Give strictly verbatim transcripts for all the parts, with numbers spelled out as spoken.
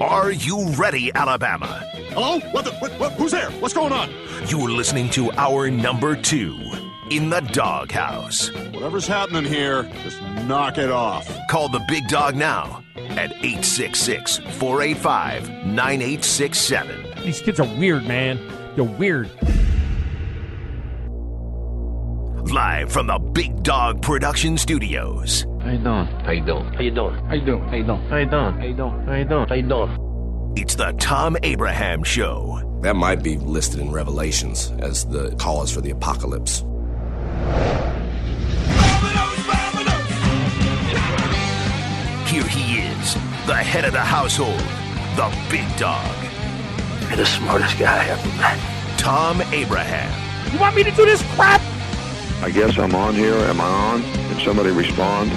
Are you ready, Alabama? Hello? What the? What, what, who's there? What's going on? You're listening to our number two in the Doghouse. Whatever's happening here, just knock it off. Call the big dog now at eight six six, four eight five, nine eight six seven. These kids are weird, man. They're weird. Live from the Big Dog Production Studios. How you doing? How you doing? How you doing? How you doing? How you doing? How you doing? How you doing? How you doing? How you doing? It's the Tom Abraham Show. That might be listed in Revelations as the cause for the apocalypse. Here he is, the head of the household, the big dog. You're the smartest guy I ever met. Tom Abraham. You want me to do this crap? I guess I'm on here. Am I on? Can somebody respond?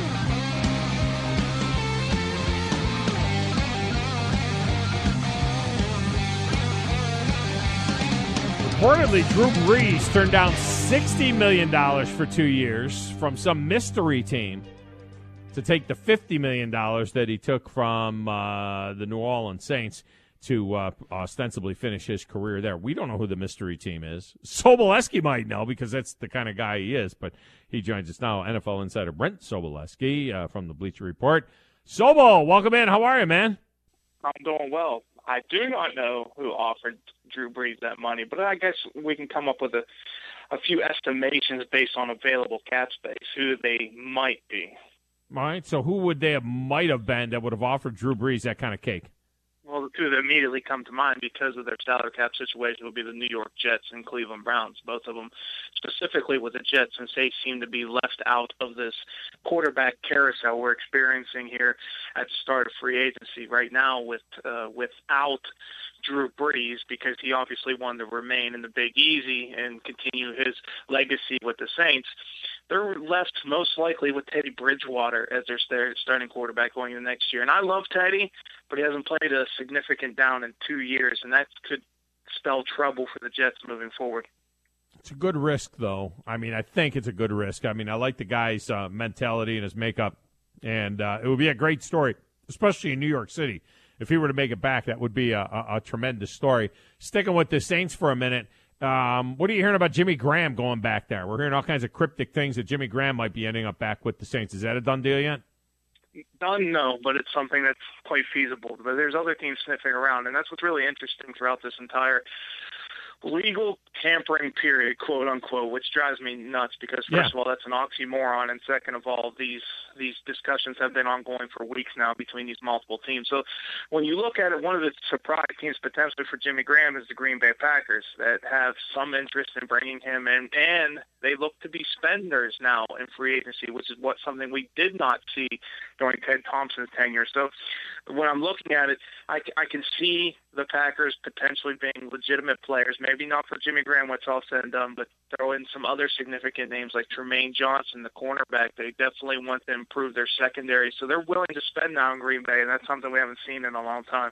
Reportedly, Drew Brees turned down sixty million dollars for two years from some mystery team to take the fifty million dollars that he took from uh, the New Orleans Saints to uh, ostensibly finish his career there. We don't know who the mystery team is. Sobolewski might know because that's the kind of guy he is, but he joins us now, N F L insider Brent Sobolewski uh, from the Bleacher Report. Sobo, welcome in. How are you, man? I'm doing well. I do not know who offered Drew Brees that money, but I guess we can come up with a, a few estimations based on available cap space, who they might be. All right, so who would they have might have been that would have offered Drew Brees that kind of cake? Well, the two that immediately come to mind because of their salary cap situation would be the New York Jets and Cleveland Browns, both of them specifically with the Jets, since they seem to be left out of this quarterback carousel we're experiencing here at the start of free agency right now with uh, without Drew Brees, because he obviously wanted to remain in the Big Easy and continue his legacy with the Saints. They're left most likely with Teddy Bridgewater as their starting quarterback going into next year. And I love Teddy, but he hasn't played a significant down in two years, and that could spell trouble for the Jets moving forward. It's a good risk, though. I mean, I think it's a good risk. I mean, I like the guy's uh, mentality and his makeup, and uh, it would be a great story, especially in New York City. If he were to make it back, that would be a, a, a tremendous story. Sticking with the Saints for a minute, um, what are you hearing about Jimmy Graham going back there? We're hearing all kinds of cryptic things that Jimmy Graham might be ending up back with the Saints. Is that a done deal yet? Done, no, but it's something that's quite feasible. But there's other teams sniffing around, and that's what's really interesting throughout this entire legal tampering period, quote unquote, which drives me nuts because first yeah. of all, that's an oxymoron, and second of all, these these discussions have been ongoing for weeks now between these multiple teams. So when you look at it, one of the surprise teams potentially for Jimmy Graham is the Green Bay Packers that have some interest in bringing him in, and they look to be spenders now in free agency, which is what something we did not see during Ted Thompson's tenure. So when I'm looking at it, I, I can see the Packers potentially being legitimate players, maybe not for Jimmy Graham when it's all said and done, but throw in some other significant names like Tremaine Johnson, the cornerback. They definitely want to improve their secondary. So they're willing to spend now in Green Bay, and that's something we haven't seen in a long time.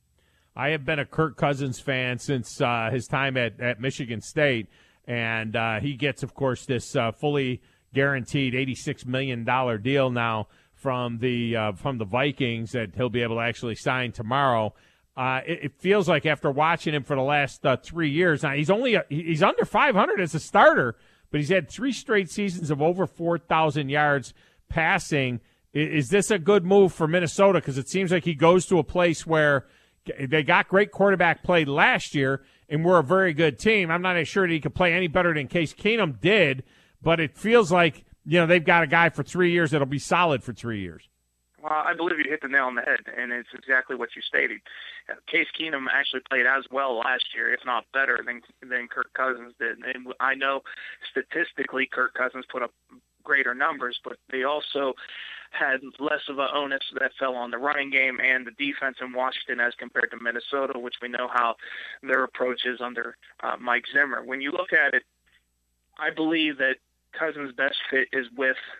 I have been a Kirk Cousins fan since uh, his time at, at Michigan State, and uh, he gets, of course, this uh, fully guaranteed eighty-six million dollars deal now from the uh, from the Vikings that he'll be able to actually sign tomorrow. Uh, it, it feels like after watching him for the last uh, three years, now he's only a, he's under five hundred as a starter, but he's had three straight seasons of over four thousand yards passing. Is, is this a good move for Minnesota? Because it seems like he goes to a place where they got great quarterback play last year, and we're a very good team. I'm not sure that he could play any better than Case Keenum did, but it feels like, you know, they've got a guy for three years that'll be solid for three years. Well, I believe you hit the nail on the head, and it's exactly what you stated. Case Keenum actually played as well last year, if not better, than than Kirk Cousins did. And I know statistically Kirk Cousins put up greater numbers, but they also had less of an onus that fell on the running game and the defense in Washington as compared to Minnesota, which we know how their approach is under uh, Mike Zimmer. When you look at it, I believe that Cousins' best fit is with the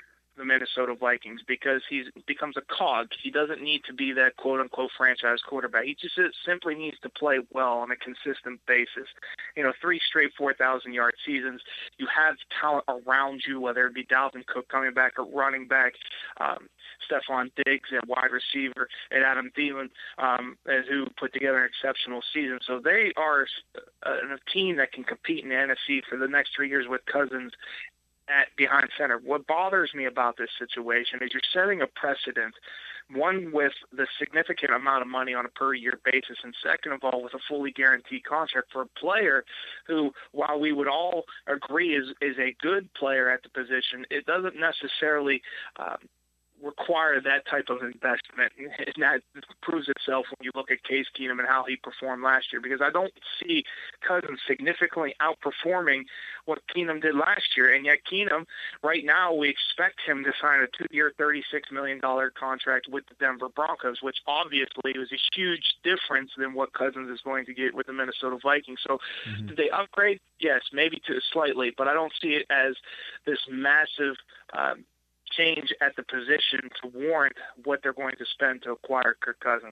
Minnesota Vikings because he becomes a cog. He doesn't need to be that quote-unquote franchise quarterback. He just simply needs to play well on a consistent basis. You know, three straight four thousand yard seasons. You have talent around you, whether it be Dalvin Cook coming back at running back, um, Stephon Diggs at wide receiver, and Adam Thielen, um, who put together an exceptional season. So they are a, a team that can compete in the N F C for the next three years with Cousins at behind center. What bothers me about this situation is you're setting a precedent, one with the significant amount of money on a per-year basis, and second of all, with a fully guaranteed contract for a player who, while we would all agree is, is a good player at the position, it doesn't necessarily um, require that type of investment, and that proves itself when you look at Case Keenum and how he performed last year, because I don't see Cousins significantly outperforming what Keenum did last year, and yet Keenum, right now, we expect him to sign a two-year, thirty-six million dollars contract with the Denver Broncos, which obviously was a huge difference than what Cousins is going to get with the Minnesota Vikings. So mm-hmm. did they upgrade? Yes, maybe to slightly, but I don't see it as this massive um, change at the position to warrant what they're going to spend to acquire Kirk Cousins.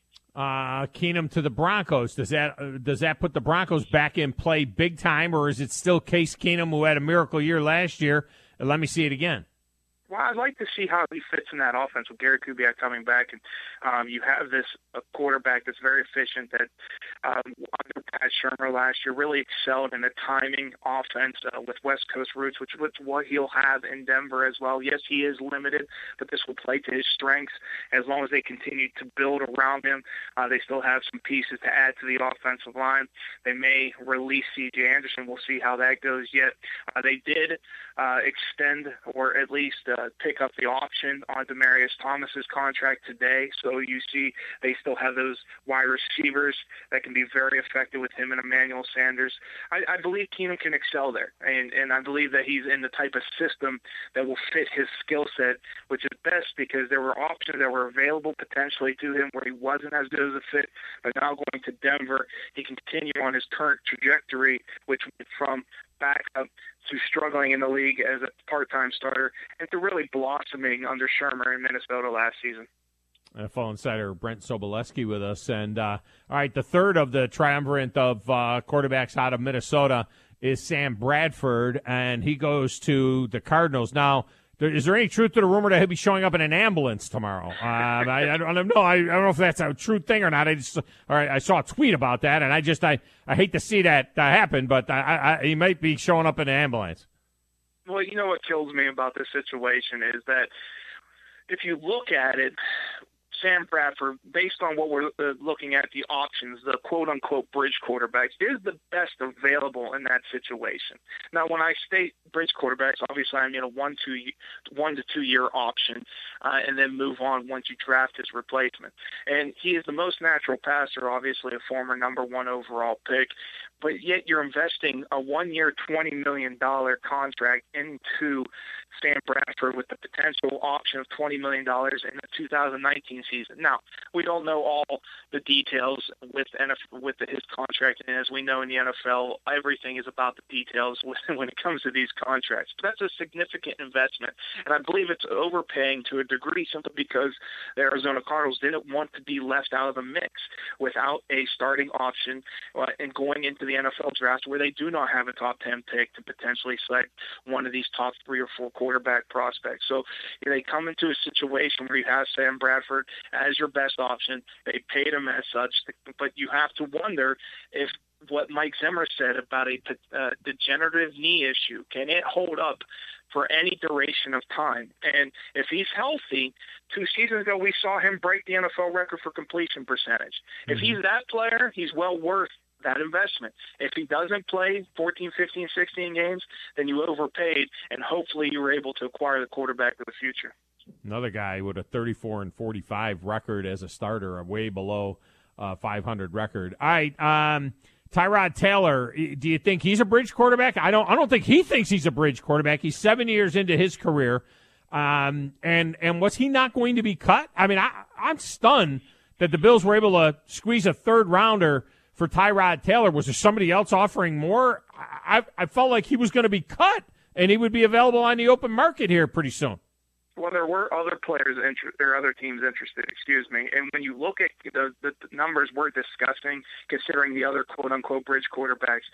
Uh, Keenum to the Broncos. Does that uh, does that put the Broncos back in play big time, or is it still Case Keenum, who had a miracle year last year? And let me see it again. Well, I'd like to see how he fits in that offense with Gary Kubiak coming back. And um, you have this a quarterback that's very efficient that um, under Pat Shurmur last year really excelled in the timing offense uh, with West Coast roots, which is what he'll have in Denver as well. Yes, he is limited, but this will play to his strengths as long as they continue to build around him. Uh, they still have some pieces to add to the offensive line. They may release C J Anderson. We'll see how that goes yet. Uh, they did uh, extend or at least uh, Uh, pick up the option on Demaryius Thomas's contract today. So you see they still have those wide receivers that can be very effective with him and Emmanuel Sanders. I, I believe Keenum can excel there, and, and I believe that he's in the type of system that will fit his skill set, which is best because there were options that were available potentially to him where he wasn't as good as a fit, but now going to Denver, he can continue on his current trajectory, which went from back up to struggling in the league as a part-time starter and to really blossoming under Shurmur in Minnesota last season. N F L insider Brent Sobolewski with us. And, uh, all right, the third of the triumvirate of uh, quarterbacks out of Minnesota is Sam Bradford, and he goes to the Cardinals. Now, there, is there any truth to the rumor that he'll be showing up in an ambulance tomorrow? Um, I, I, don't, I don't know. I, I don't know if that's a true thing or not. I just, all right, I saw a tweet about that, and I just, I, I hate to see that uh, happen, but I, I, he might be showing up in an ambulance. Well, you know what kills me about this situation is that if you look at it, Sam Bradford, based on what we're uh, looking at, the options, the quote-unquote bridge quarterbacks, is the best available in that situation. Now, when I state bridge quarterbacks, obviously I mean a one, two, one to two-year option uh, and then move on once you draft his replacement. And he is the most natural passer, obviously a former number one overall pick, but yet you're investing a one-year, twenty million dollars contract into Sam Bradford with the potential option of twenty million dollars in the two thousand nineteen season. Now, we don't know all the details with N F L, with his contract, and as we know in the N F L, everything is about the details when it comes to these contracts. But that's a significant investment, and I believe it's overpaying to a degree simply because the Arizona Cardinals didn't want to be left out of the mix without a starting option uh, and going into the N F L draft where they do not have a top ten pick to potentially select one of these top three or four quarterback prospects. So you know, they come into a situation where you have Sam Bradford as your best option. They paid him as such, but you have to wonder if what Mike Zimmer said about a uh, degenerative knee issue, can it hold up for any duration of time? And if he's healthy, two seasons ago we saw him break the N F L record for completion percentage. Mm-hmm. If he's that player, he's well worth that investment. If he doesn't play fourteen, fifteen, sixteen games, then you overpaid, and hopefully you were able to acquire the quarterback of the future. Another guy with a thirty-four and forty-five record as a starter, a way below uh, five hundred record. All right, um, Tyrod Taylor, do you think he's a bridge quarterback? I don't. I don't think he thinks he's a bridge quarterback. He's seven years into his career, um, and and was he not going to be cut? I mean, I, I'm stunned that the Bills were able to squeeze a third rounder for Tyrod Taylor. Was there somebody else offering more? I, I felt like he was going to be cut, and he would be available on the open market here pretty soon. Well, there were other players inter- or other teams interested, excuse me. And when you look at the, the numbers we're discussing, considering the other quote-unquote bridge quarterbacks,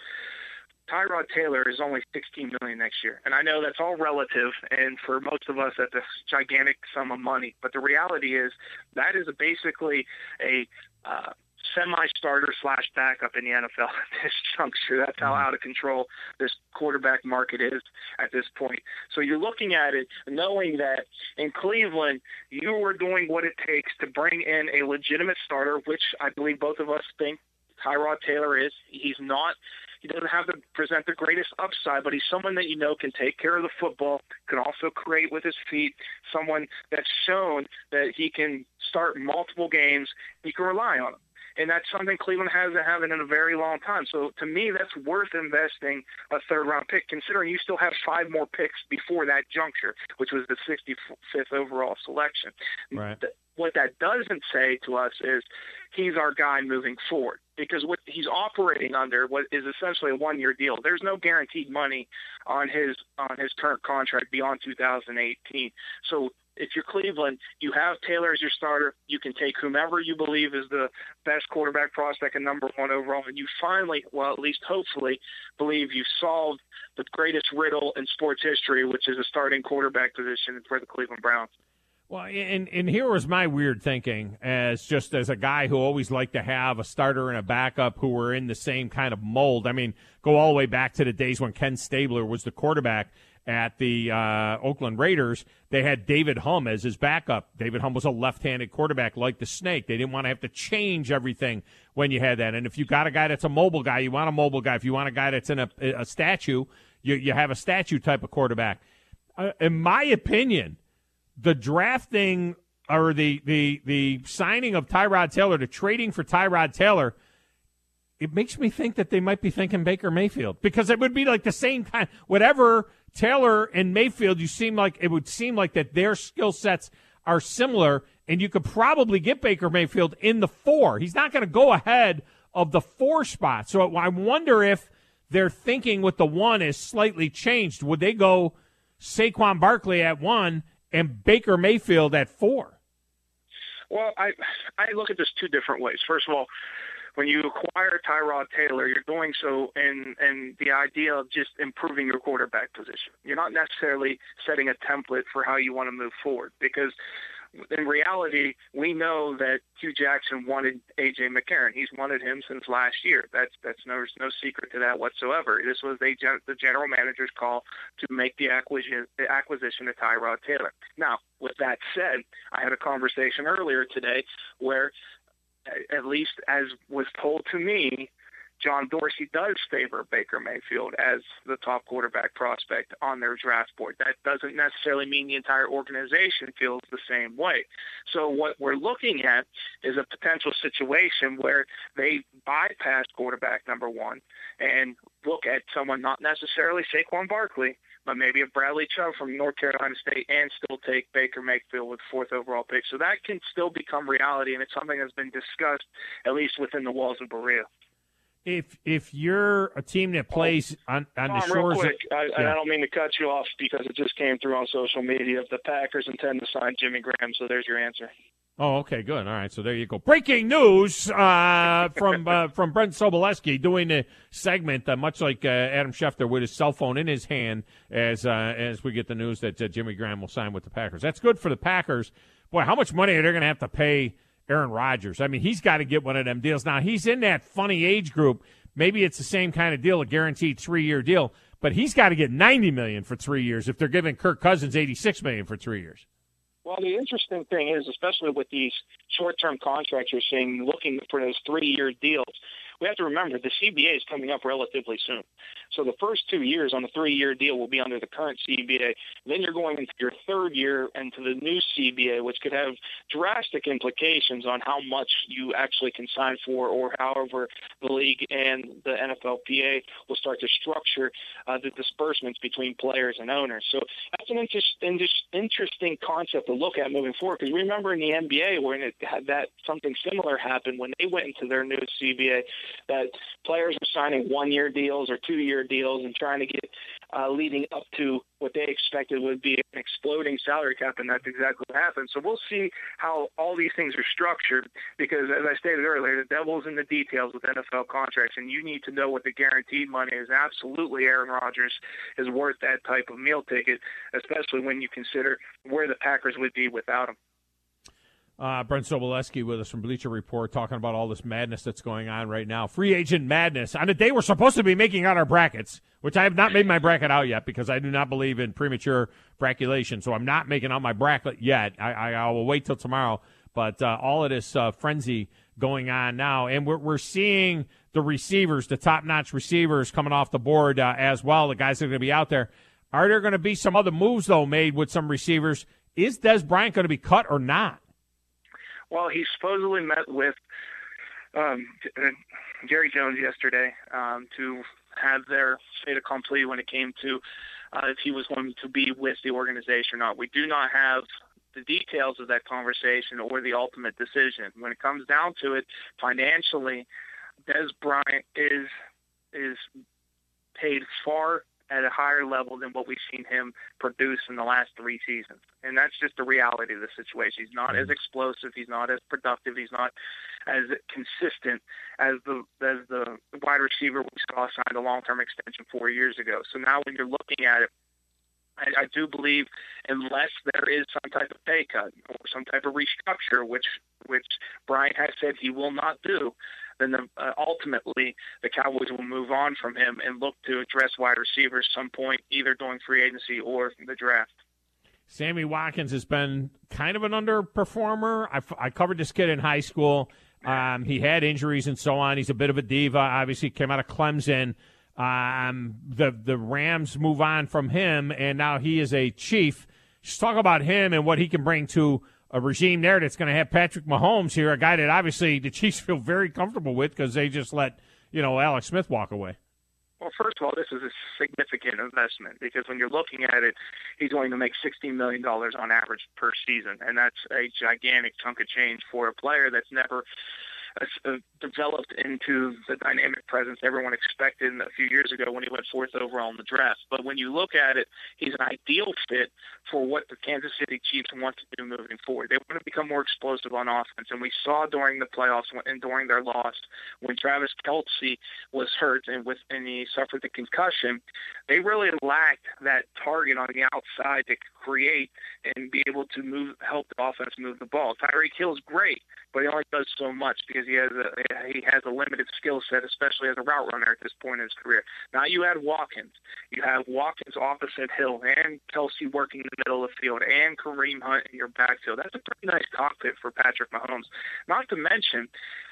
Tyrod Taylor is only sixteen million dollars next year. And I know that's all relative, and for most of us, that's a gigantic sum of money. But the reality is that is basically a uh, semi-starter slash backup in the N F L at this juncture. That's how out of control this quarterback market is at this point. So you're looking at it knowing that in Cleveland, you were doing what it takes to bring in a legitimate starter, which I believe both of us think Tyrod Taylor is. He's not He doesn't have to present the greatest upside, but he's someone that you know can take care of the football, can also create with his feet, someone that's shown that he can start multiple games. You can rely on him. And that's something Cleveland hasn't had in a very long time. So to me, that's worth investing a third-round pick, considering you still have five more picks before that juncture, which was the sixty-fifth overall selection. Right. What that doesn't say to us is he's our guy moving forward, because what he's operating under what is essentially a one-year deal. There's no guaranteed money on his on his current contract beyond two thousand eighteen. So if you're Cleveland, you have Taylor as your starter. You can take whomever you believe is the best quarterback prospect and number one overall, and you finally, well, at least hopefully, believe you've solved the greatest riddle in sports history, which is a starting quarterback position for the Cleveland Browns. Well, and, and here was my weird thinking, as just as a guy who always liked to have a starter and a backup who were in the same kind of mold. I mean, go all the way back to the days when Ken Stabler was the quarterback at the uh, Oakland Raiders. They had David Humm as his backup. David Humm was a left-handed quarterback like the snake. They didn't want to have to change everything when you had that. And if you got a guy that's a mobile guy, you want a mobile guy. If you want a guy that's in a, a statue, you, you have a statue type of quarterback. Uh, in my opinion, the drafting or the, the, the signing of Tyrod Taylor, the trading for Tyrod Taylor, it makes me think that they might be thinking Baker Mayfield, because it would be like the same kind, whatever Taylor and Mayfield, you seem like it would seem like that their skill sets are similar, and you could probably get Baker Mayfield in the four. He's not going to go ahead of the four spot. So I wonder if their thinking with the one is slightly changed. Would they go Saquon Barkley at one and Baker Mayfield at four? Well, I I look at this two different ways. First of all, when you acquire Tyrod Taylor, you're doing so in, in the idea of just improving your quarterback position. You're not necessarily setting a template for how you want to move forward, because in reality, we know that Hugh Jackson wanted A J. McCarron. He's wanted him since last year. That's that's no no secret to that whatsoever. This was a, the general manager's call to make the acquisition the acquisition of Tyrod Taylor. Now, with that said, I had a conversation earlier today where, at least as was told to me, John Dorsey does favor Baker Mayfield as the top quarterback prospect on their draft board. That doesn't necessarily mean the entire organization feels the same way. So what we're looking at is a potential situation where they bypass quarterback number one and look at someone, not necessarily Saquon Barkley, but maybe a Bradley Chubb from North Carolina State, and still take Baker Mayfield with fourth overall pick. So that can still become reality, and it's something that's been discussed at least within the walls of Berea. If if you're a team that plays on, on Tom, the shores, real quick, of, I, yeah. I don't mean to cut you off because it just came through on social media. The Packers intend to sign Jimmy Graham, so there's your answer. Oh, okay, good. All right, so there you go. Breaking news uh, from uh, from Brent Sobolewski doing a segment, uh, much like uh, Adam Schefter, with his cell phone in his hand as uh, as we get the news that uh, Jimmy Graham will sign with the Packers. That's good for the Packers. Boy, how much money are they going to have to pay Aaron Rodgers? I mean, he's got to get one of them deals. Now, he's in that funny age group. Maybe it's the same kind of deal, a guaranteed three-year deal, but he's got to get ninety million dollars for three years if they're giving Kirk Cousins eighty-six million dollars for three years. Well, the interesting thing is, especially with these short-term contracts you're seeing, looking for those three-year deals, we have to remember the C B A is coming up relatively soon. So the first two years on the three-year deal will be under the current C B A. Then you're going into your third year into the new C B A, which could have drastic implications on how much you actually can sign for, or however the league and the N F L P A will start to structure uh, the disbursements between players and owners. So that's an interesting, interesting concept to look at moving forward, because remember in the N B A when it had that something similar happened when they went into their new C B A, that players are signing one-year deals or two-year deals and trying to get uh, leading up to what they expected would be an exploding salary cap, and that's exactly what happened. So we'll see how all these things are structured because, as I stated earlier, the devil's in the details with N F L contracts, and you need to know what the guaranteed money is. Absolutely, Aaron Rodgers is worth that type of meal ticket, especially when you consider where the Packers would be without him. Uh, Brent Sobolewski with us from Bleacher Report talking about all this madness that's going on right now. Free agent madness. On a day we're supposed to be making out our brackets, which I have not made my bracket out yet because I do not believe in premature braculation. So I'm not making out my bracket yet. I, I, I will wait till tomorrow. But uh, all of this uh, frenzy going on now. And we're, we're seeing the receivers, the top-notch receivers coming off the board uh, as well, the guys that are going to be out there. Are there going to be some other moves, though, made with some receivers? Is Dez Bryant going to be cut or not? Well, he supposedly met with um, Jerry Jones yesterday um, to have their fait accompli when it came to uh, if he was going to be with the organization or not. We do not have the details of that conversation or the ultimate decision. When it comes down to it, financially, Dez Bryant is is paid far at a higher level than what we've seen him produce in the last three seasons. And that's just the reality of the situation. He's not as explosive. He's not as productive. He's not as consistent as the as the wide receiver we saw signed a long-term extension four years ago. So now when you're looking at it, I, I do believe unless there is some type of pay cut or some type of restructure, which which Bryant has said he will not do, then the, uh, ultimately the Cowboys will move on from him and look to address wide receivers some point, either during free agency or the draft. Sammy Watkins has been kind of an underperformer. I, I covered this kid in high school. Um, he had injuries and so on. He's a bit of a diva. Obviously, came out of Clemson. Um, the the Rams move on from him, and now he is a Chief. Just talk about him and what he can bring to a regime there that's going to have Patrick Mahomes here, a guy that obviously the Chiefs feel very comfortable with because they just let, you know, Alex Smith walk away. Well, first of all, this is a significant investment because when you're looking at it, he's going to make sixteen million dollars on average per season, and that's a gigantic chunk of change for a player that's never uh, developed into the dynamic presence everyone expected a few years ago when he went fourth overall in the draft. But when you look at it, he's an ideal fit for what the Kansas City Chiefs want to do moving forward. They want to become more explosive on offense, and we saw during the playoffs and during their loss when Travis Kelce was hurt and, with, and he suffered the concussion, they really lacked that target on the outside to create and be able to move, help the offense move the ball. Tyreek Hill's great, but he only does so much because he has a he has a limited skill set, especially as a route runner at this point in his career. Now you add Watkins. You have Watkins opposite Hill and Kelce working in the middle of the field and Kareem Hunt in your backfield. That's a pretty nice cockpit for Patrick Mahomes. Not to mention,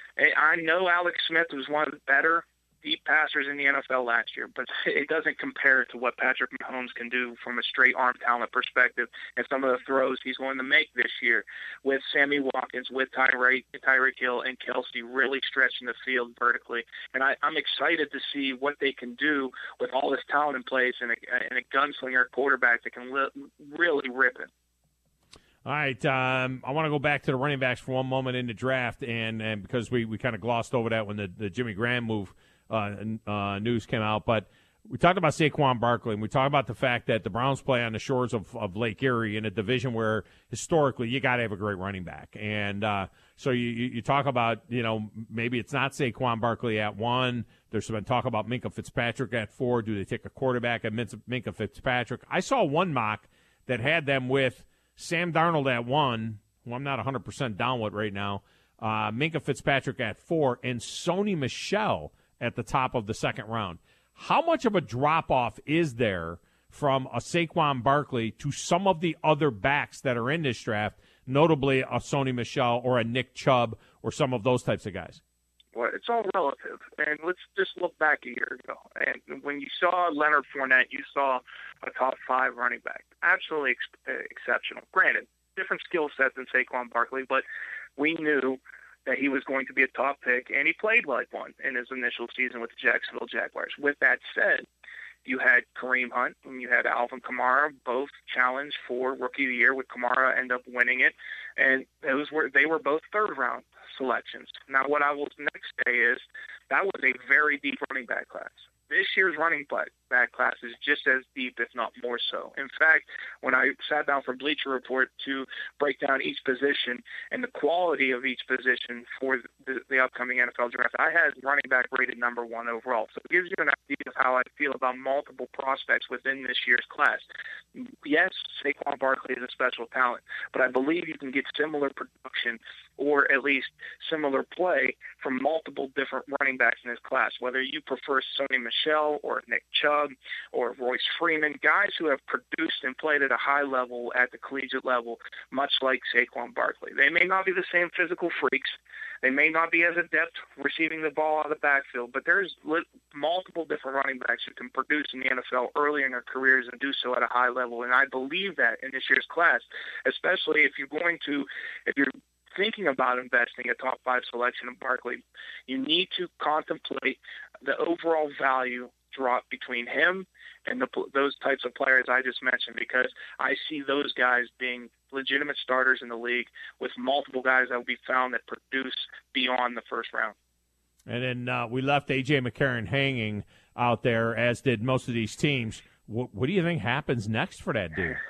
I know Alex Smith was one of the better deep passers in the N F L last year, but it doesn't compare to what Patrick Mahomes can do from a straight arm talent perspective and some of the throws he's going to make this year with Sammy Watkins, with Tyreek Tyreek Hill, and Kelce really stretching the field vertically. And I, I'm excited to see what they can do with all this talent in place and a, and a gunslinger quarterback that can li- really rip it. All right, um, I want to go back to the running backs for one moment in the draft, and, and because we, we kind of glossed over that when the, the Jimmy Graham move Uh, uh, news came out, but we talked about Saquon Barkley, and we talked about the fact that the Browns play on the shores of, of Lake Erie in a division where historically you got to have a great running back. And uh, so you, you talk about, you know, maybe it's not Saquon Barkley at one. There's been talk about Minkah Fitzpatrick at four. Do they take a quarterback at Minkah Fitzpatrick? I saw one mock that had them with Sam Darnold at one, who I'm not one hundred percent down with right now, uh, Minkah Fitzpatrick at four, and Sony Michel at the top of the second round. How much of a drop-off is there from a Saquon Barkley to some of the other backs that are in this draft, notably a Sony Michel or a Nick Chubb or some of those types of guys? Well, it's all relative. And let's just look back a year ago. And when you saw Leonard Fournette, you saw a top five running back. Absolutely ex- exceptional. Granted, different skill set than Saquon Barkley, but we knew that he was going to be a top pick, and he played like one in his initial season with the Jacksonville Jaguars. With that said, you had Kareem Hunt and you had Alvin Kamara, both challenged for Rookie of the Year, with Kamara end up winning it, and those were they were both third round. selections. Now, what I will next say is that was a very deep running back class. This year's running back class is just as deep, if not more so. In fact, when I sat down for Bleacher Report to break down each position and the quality of each position for the, the upcoming N F L draft, I had running back rated number one overall. So it gives you an idea of how I feel about multiple prospects within this year's class. Yes, Saquon Barkley is a special talent, but I believe you can get similar production or at least similar play from multiple different running backs in this class, whether you prefer Sony Michel or Nick Chubb or Royce Freeman, guys who have produced and played at a high level at the collegiate level, much like Saquon Barkley. They may not be the same physical freaks. They may not be as adept receiving the ball out of the backfield, but there's multiple different running backs who can produce in the N F L early in their careers and do so at a high level. And I believe that in this year's class, especially if you're going to, if you're thinking about investing a top five selection in Barkley, you need to contemplate the overall value drop between him and the, those types of players I just mentioned, because I see those guys being legitimate starters in the league with multiple guys that will be found that produce beyond the first round. And then uh, we left A J. McCarron hanging out there, as did most of these teams. What, what do you think happens next for that dude?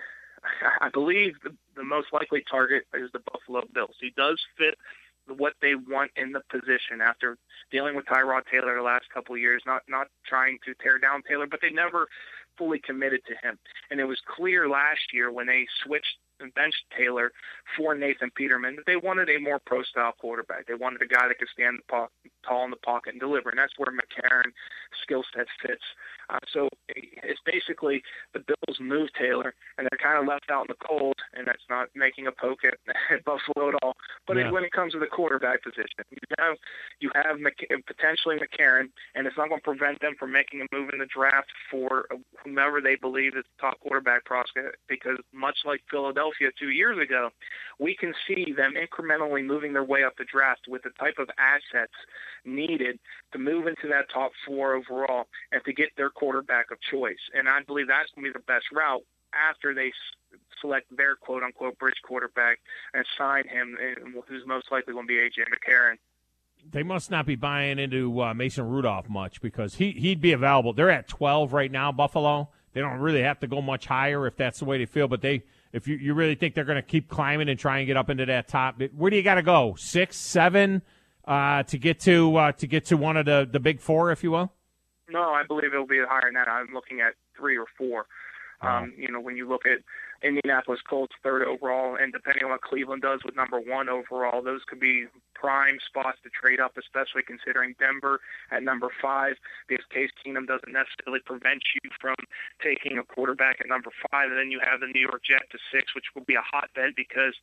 I believe the, the most likely target is the Buffalo Bills. He does fit what they want in the position after dealing with Tyrod Taylor the last couple of years, not not trying to tear down Taylor, but they never fully committed to him. And it was clear last year when they switched and benched Taylor for Nathan Peterman that they wanted a more pro-style quarterback. They wanted a guy that could stand tall in the pocket and deliver, and that's where McCarron's skill set fits. Uh, so it's basically the Bills move Taylor, and they're kind of left out in the cold, and that's not making a poke at, at Buffalo at all. But yeah. it, when it comes to the quarterback position, you have you have Mc, potentially McCarron, and it's not going to prevent them from making a move in the draft for whomever they believe is the top quarterback prospect, because much like Philadelphia two years ago, we can see them incrementally moving their way up the draft with the type of assets needed to move into that top four overall and to get their quarterback of choice. And I believe that's going to be the best route after they select their quote-unquote bridge quarterback and sign him, who's most likely going to be A J. McCarron. They must not be buying into uh, Mason Rudolph much, because he, he'd be available. They're at twelve right now, Buffalo. They don't really have to go much higher if that's the way they feel, but they if you, you really think they're going to keep climbing and try and get up into that top, where do you got to go? Six, seven uh, to get to uh, to get to one of the, the big four, if you will? No, I believe it'll be higher than that. I'm looking at three or four. Um, you know, when you look at Indianapolis Colts third overall, and depending on what Cleveland does with number one overall, those could be prime spots to trade up, especially considering Denver at number five, because Case Keenum doesn't necessarily prevent you from taking a quarterback at number five. And then you have the New York Jets to six, which will be a hotbed, because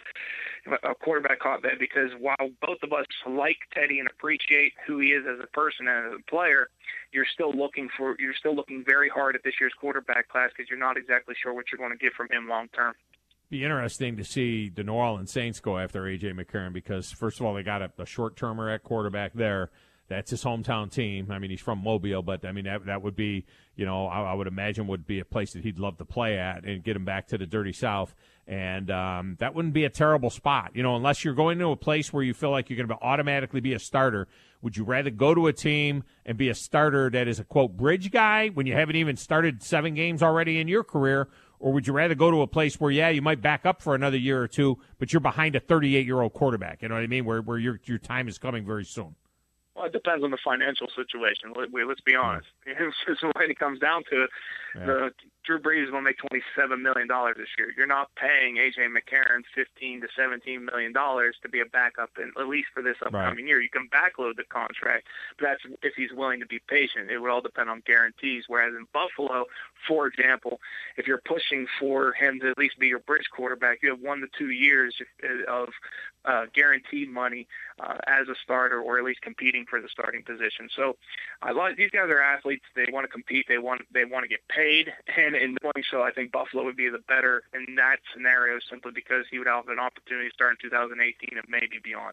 a quarterback hotbed, because while both of us like Teddy and appreciate who he is as a person and as a player, you're still looking for you're still looking very hard at this year's quarterback class, because you're not exactly sure what you're going to get from him long term. Be interesting to see the New Orleans Saints go after A J. McCarron, because first of all, they got a, a short-termer at quarterback there. That's his hometown team. I mean, he's from Mobile, but I mean that that would be, you know, I, I would imagine would be a place that he'd love to play at and get him back to the dirty South. And um, that wouldn't be a terrible spot, you know, unless you're going to a place where you feel like you're going to automatically be a starter. Would you rather go to a team and be a starter that is a, quote, bridge guy when you haven't even started seven games already in your career? Or would you rather go to a place where, yeah, you might back up for another year or two, but you're behind a thirty-eight-year-old quarterback, you know what I mean, where where your your time is coming very soon? Well, it depends on the financial situation. Let, let's be honest. So when it comes down to it, yeah. the, Drew Brees is going to make twenty-seven million dollars this year. You're not paying A J. McCarron fifteen to seventeen million dollars to be a backup, in, at least for this upcoming right. year. You can backload the contract, but that's if he's willing to be patient. It would all depend on guarantees. Whereas in Buffalo, for example, if you're pushing for him to at least be your bridge quarterback, you have one to two years of uh, guaranteed money uh, as a starter, or at least competing for the starting position. So I like these guys are athletes. They want to compete. They want they want to get paid. And in doing so, I think Buffalo would be the better in that scenario, simply because he would have an opportunity to start in two thousand eighteen and maybe beyond.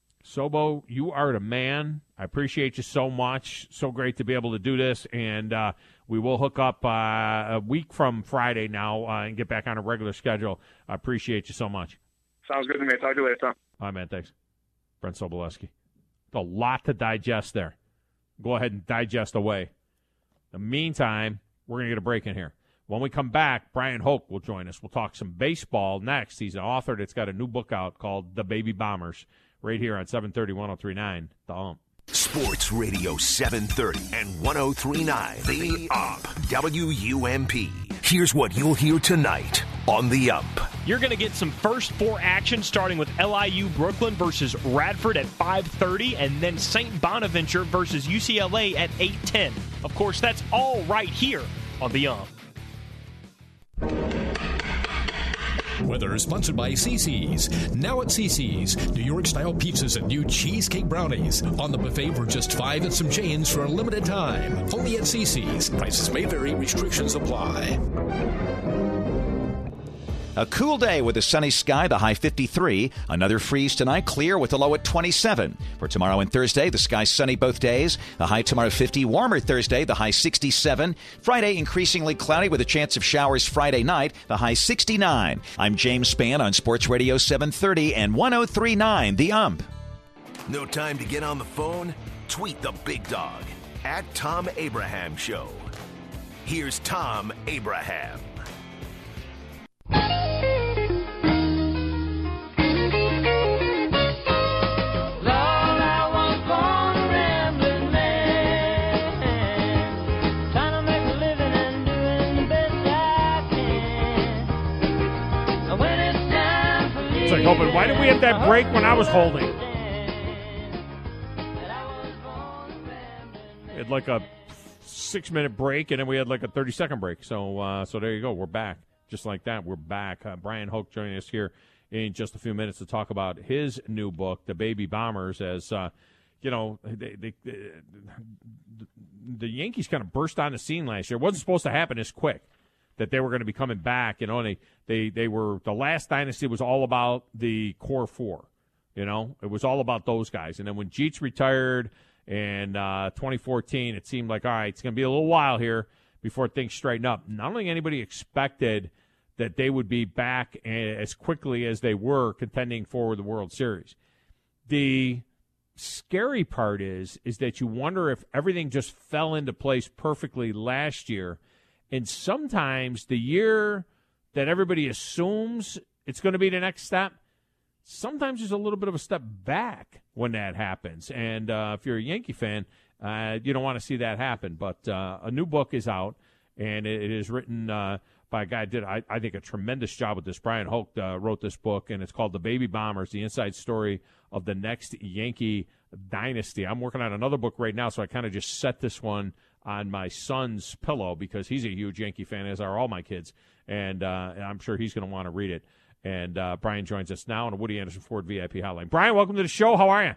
Sobo, you are the man. I appreciate you so much. So great to be able to do this. And uh, we will hook up uh, a week from Friday now uh, and get back on a regular schedule. I appreciate you so much. Sounds good to me. Talk to you later, Tom. All right, man. Thanks. Brent Sobolewski. A lot to digest there. Go ahead and digest away. In the meantime, we're going to get a break in here. When we come back, Brian Hoke will join us. We'll talk some baseball next. He's an author that's got a new book out called The Baby Bombers, right here on seven thirty, ten thirty-nine, The Ump. Sports Radio seven thirty and ten thirty-nine, The Ump, W U M P. Here's what you'll hear tonight on The Ump. You're going to get some first four action starting with L I U Brooklyn versus Radford at five thirty and then Saint Bonaventure versus U C L A at eight ten. Of course, that's all right here on The Ump. Weather is sponsored by C C's. Now at C C's, New York-style pizzas and new cheesecake brownies. On the buffet for just five and some change for a limited time. Only at C C's. Prices may vary. Restrictions apply. A cool day with a sunny sky, the high fifty-three. Another freeze tonight, clear with the low at twenty-seven. For tomorrow and Thursday, the sky sunny both days. The high tomorrow fifty, warmer Thursday, the high sixty-seven. Friday, increasingly cloudy with a chance of showers Friday night, the high sixty-nine. I'm James Spann on Sports Radio seven thirty and ten thirty-nine, The Ump. No time to get on the phone? Tweet the big dog, at Tom Abraham Show. Here's Tom Abraham. It's like, hoping, why did we have that break when I was holding? We had like a six-minute break, and then we had like a thirty-second break. So, uh, so there you go. We're back. Just like that, we're back. Uh, Brian Hoke joining us here in just a few minutes to talk about his new book, The Baby Bombers, as, uh, you know, they, they, they, the Yankees kind of burst on the scene last year. It wasn't supposed to happen this quick, that they were going to be coming back. You know, and they, they, they were, the last dynasty was all about the core four. You know, it was all about those guys. And then when Jeets retired in uh, twenty fourteen, it seemed like, all right, it's going to be a little while here before things straighten up. I don't think anybody expected that they would be back as quickly as they were contending for the World Series. The scary part is, is that you wonder if everything just fell into place perfectly last year, and sometimes the year that everybody assumes it's going to be the next step, sometimes there's a little bit of a step back when that happens. And uh, if you're a Yankee fan, uh, you don't want to see that happen. But uh, a new book is out, and it, it is written uh, by a guy who did, I, I think, a tremendous job with this. Brian Hoke uh, wrote this book, and it's called The Baby Bombers, the inside story of the next Yankee dynasty. I'm working on another book right now, so I kind of just set this one on my son's pillow because he's a huge Yankee fan, as are all my kids, and, uh, and I'm sure he's going to want to read it. And uh, Brian joins us now on a Woody Anderson Ford V I P hotline. Brian, welcome to the show. How are you?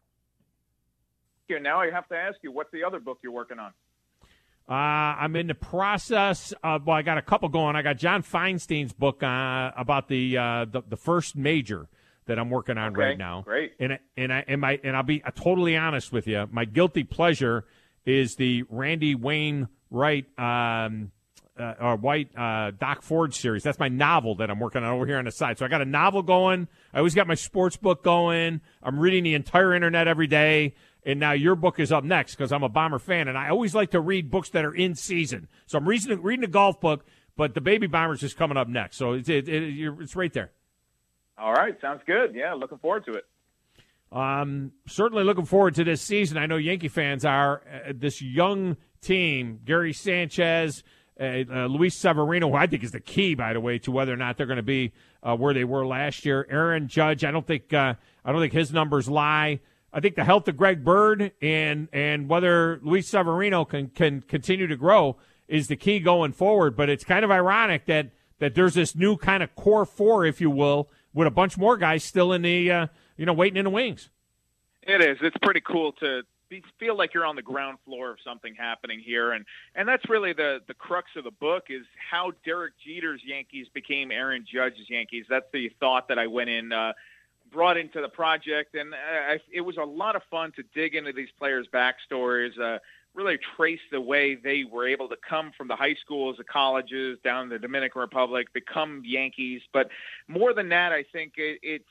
Here, now I have to ask you, what's the other book you're working on? Uh, I'm in the process of, well, I got a couple going. I got John Feinstein's book uh, about the, uh, the the first major that I'm working on okay, right now. Great. And and I and my and I'll be totally honest with you. My guilty pleasure is the Randy Wainwright um, uh, or White uh, Doc Ford series. That's my novel that I'm working on over here on the side. So I got a novel going. I always got my sports book going. I'm reading the entire internet every day. And now your book is up next because I'm a Bomber fan, and I always like to read books that are in season. So I'm reading, reading a golf book, but the Baby Bombers is coming up next. So it's it, it, it's right there. All right, sounds good. Yeah, looking forward to it. Um, certainly looking forward to this season. I know Yankee fans are. Uh, this young team, Gary Sanchez, uh, uh, Luis Severino, who I think is the key, by the way, to whether or not they're going to be uh, where they were last year. Aaron Judge, I don't think uh, I don't think his numbers lie. I think the health of Greg Bird and and whether Luis Severino can, can continue to grow is the key going forward. But it's kind of ironic that, that there's this new kind of core four, if you will, with a bunch more guys still in the, uh, you know, waiting in the wings. It is. It's pretty cool to be, feel like you're on the ground floor of something happening here. And, and that's really the, the crux of the book is how Derek Jeter's Yankees became Aaron Judge's Yankees. That's the thought that I went in uh brought into the project, and I, it was a lot of fun to dig into these players' backstories, uh, really trace the way they were able to come from the high schools, the colleges, down to the Dominican Republic, become Yankees. But more than that, I think it, it's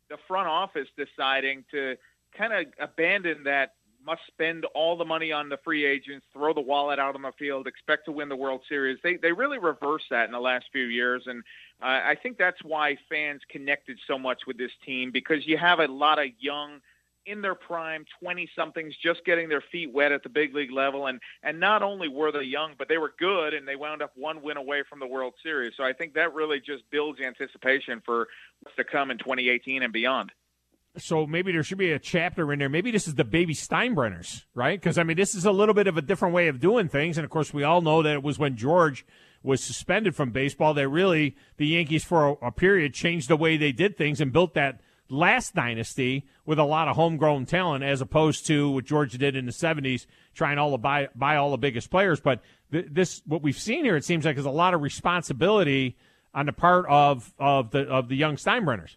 the front office deciding to kind of abandon that must spend all the money on the free agents, throw the wallet out on the field, expect to win the World Series. They they really reversed that in the last few years, and uh, I think that's why fans connected so much with this team, because you have a lot of young, in their prime, twenty-somethings just getting their feet wet at the big league level, and, and not only were they young, but they were good, and they wound up one win away from the World Series. So I think that really just builds anticipation for what's to come in twenty eighteen and beyond. So maybe there should be a chapter in there. Maybe this is the baby Steinbrenners, right? Because, I mean, this is a little bit of a different way of doing things. And, of course, we all know that it was when George was suspended from baseball that really the Yankees for a, a period changed the way they did things and built that last dynasty with a lot of homegrown talent, as opposed to what George did in the seventies, trying all to buy, buy all the biggest players. But th- this, what we've seen here, it seems like, is a lot of responsibility on the part of, of the of the young Steinbrenners.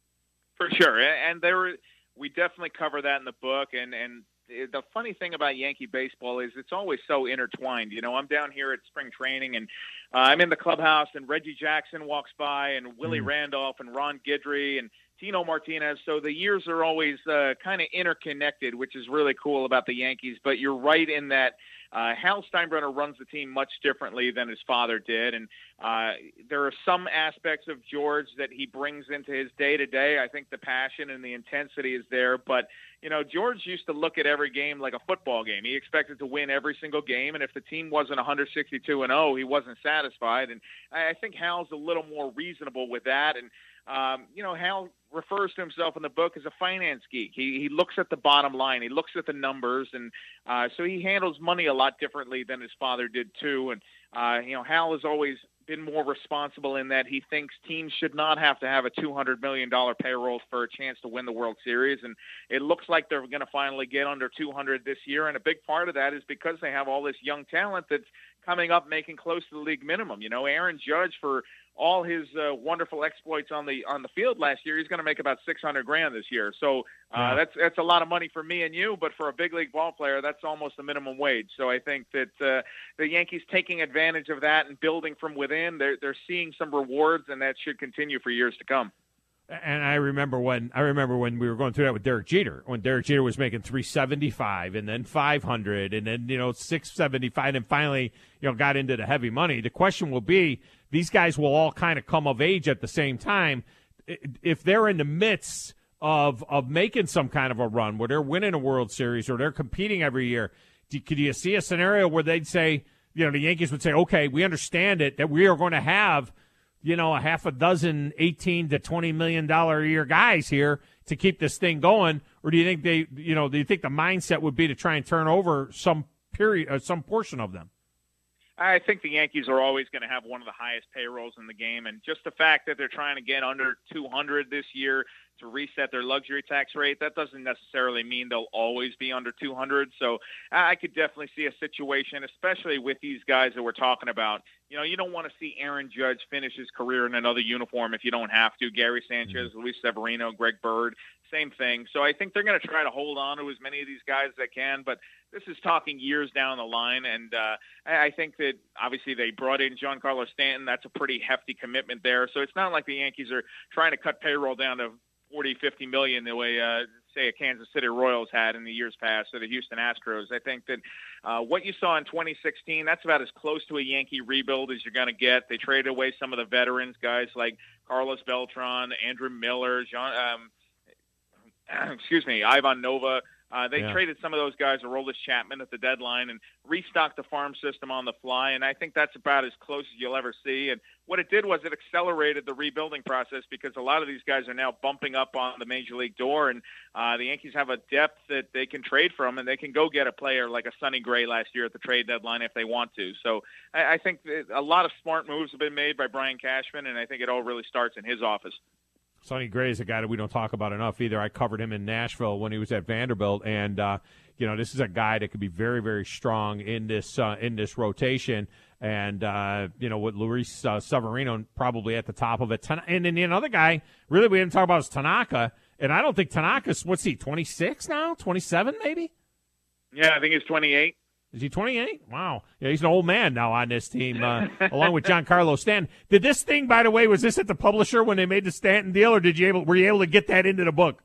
For sure, and there we definitely cover that in the book. And, and the funny thing about Yankee baseball is it's always so intertwined. You know, I'm down here at spring training, and uh, I'm in the clubhouse, and Reggie Jackson walks by, and Willie mm. Randolph, and Ron Guidry, and Tino Martinez. So the years are always uh, kind of interconnected, which is really cool about the Yankees. But you're right in that uh, Hal Steinbrenner runs the team much differently than his father did. And uh, there are some aspects of George that he brings into his day-to-day. I think the passion and the intensity is there. But, you know, George used to look at every game like a football game. He expected to win every single game. And if the team wasn't one sixty-two and oh, he wasn't satisfied. And I think Hal's a little more reasonable with that. And, Um, you know, Hal refers to himself in the book as a finance geek. He he looks at the bottom line. He looks at the numbers, and uh, so he handles money a lot differently than his father did too. And uh, you know, Hal has always been more responsible in that he thinks teams should not have to have a two hundred million dollars payroll for a chance to win the World Series. And it looks like they're going to finally get under two hundred this year. And a big part of that is because they have all this young talent that's coming up making close to the league minimum. You know, Aaron Judge, for all his uh, wonderful exploits on the on the field last year, he's going to make about six hundred grand this year. So uh, yeah. that's that's a lot of money for me and you, but for a big league ball player, that's almost the minimum wage. So I think that uh, the Yankees taking advantage of that and building from within, they're they're seeing some rewards, and that should continue for years to come. And I remember when I remember when we were going through that with Derek Jeter, when Derek Jeter was making three seventy-five and then five hundred and then, you know, six seventy-five and finally, you know, got into the heavy money. The question will be, these guys will all kind of come of age at the same time. If they're in the midst of of making some kind of a run where they're winning a World Series or they're competing every year, do, could you see a scenario where they'd say, you know, the Yankees would say, okay, we understand it, that we are going to have, you know, a half a dozen eighteen to twenty million dollars a year guys here to keep this thing going? Or do you think they, you know, do you think the mindset would be to try and turn over some period, uh, some portion of them? I think the Yankees are always going to have one of the highest payrolls in the game. And just the fact that they're trying to get under two hundred this year to reset their luxury tax rate, that doesn't necessarily mean they'll always be under two hundred. So I could definitely see a situation, especially with these guys that we're talking about. You know, you don't want to see Aaron Judge finish his career in another uniform if you don't have to. Gary Sanchez, Luis Severino, Greg Bird, same thing. So I think they're going to try to hold on to as many of these guys as they can. But this is talking years down the line. And uh, I think that obviously they brought in Giancarlo Stanton. That's a pretty hefty commitment there. So it's not like the Yankees are trying to cut payroll down to forty, fifty million the way, uh, say, a Kansas City Royals had in the years past, or the Houston Astros. I think that uh, what you saw in twenty sixteen, that's about as close to a Yankee rebuild as you're going to get. They traded away some of the veterans, guys like Carlos Beltran, Andrew Miller, John, um, excuse me, Ivan Nova. Uh, they yeah. traded some of those guys, Aroldis Chapman, at the deadline and restocked the farm system on the fly, and I think that's about as close as you'll ever see. And what it did was it accelerated the rebuilding process because a lot of these guys are now bumping up on the major league door, and uh, the Yankees have a depth that they can trade from, and they can go get a player like a Sonny Gray last year at the trade deadline if they want to. So I, I think that a lot of smart moves have been made by Brian Cashman, and I think it all really starts in his office. Sonny Gray is a guy that we don't talk about enough either. I covered him in Nashville when he was at Vanderbilt, and uh, you know, this is a guy that could be very, very strong in this uh, in this rotation. And uh, you know, with Luis uh, Severino probably at the top of it, and then another guy really we didn't talk about is Tanaka, and I don't think Tanaka's what's he twenty-six now, twenty-seven maybe. Yeah, I think he's twenty-eight. Is he twenty-eight? Wow. Yeah, he's an old man now on this team, uh, along with Giancarlo Stanton. Did this thing, by the way, was this at the publisher when they made the Stanton deal, or did you able were you able to get that into the book?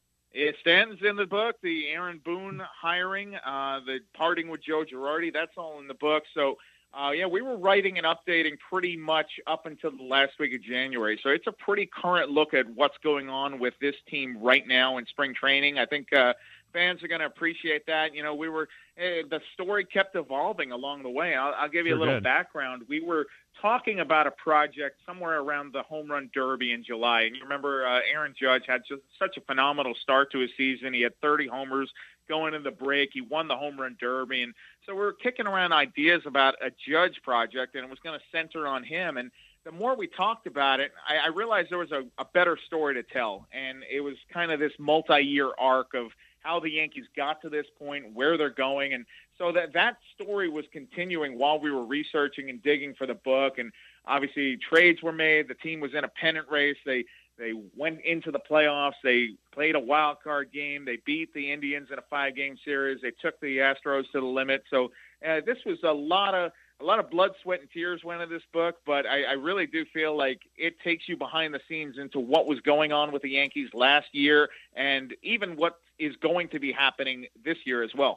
It Stanton's in the book. The Aaron Boone hiring, uh, the parting with Joe Girardi, that's all in the book. So, uh, yeah, we were writing and updating pretty much up until the last week of January. So it's a pretty current look at what's going on with this team right now in spring training. I think uh, fans are going to appreciate that. You know, we were eh, the story kept evolving along the way. I'll, I'll give you Sure a little did. background. We were talking about a project somewhere around the Home Run Derby in July. And you remember uh, Aaron Judge had just such a phenomenal start to his season. He had thirty homers going into the break. He won the Home Run Derby. And so we were kicking around ideas about a Judge project, and it was going to center on him. And the more we talked about it, I, I realized there was a, a better story to tell. And it was kind of this multi-year arc of how the Yankees got to this point, where they're going. And so that that story was continuing while we were researching and digging for the book. And obviously trades were made. The team was in a pennant race. They they went into the playoffs. They played a wild card game. They beat the Indians in a five-game series. They took the Astros to the limit. So uh, this was a lot of a lot of blood, sweat, and tears went into this book. But I, I really do feel like it takes you behind the scenes into what was going on with the Yankees last year and even what is going to be happening this year as well.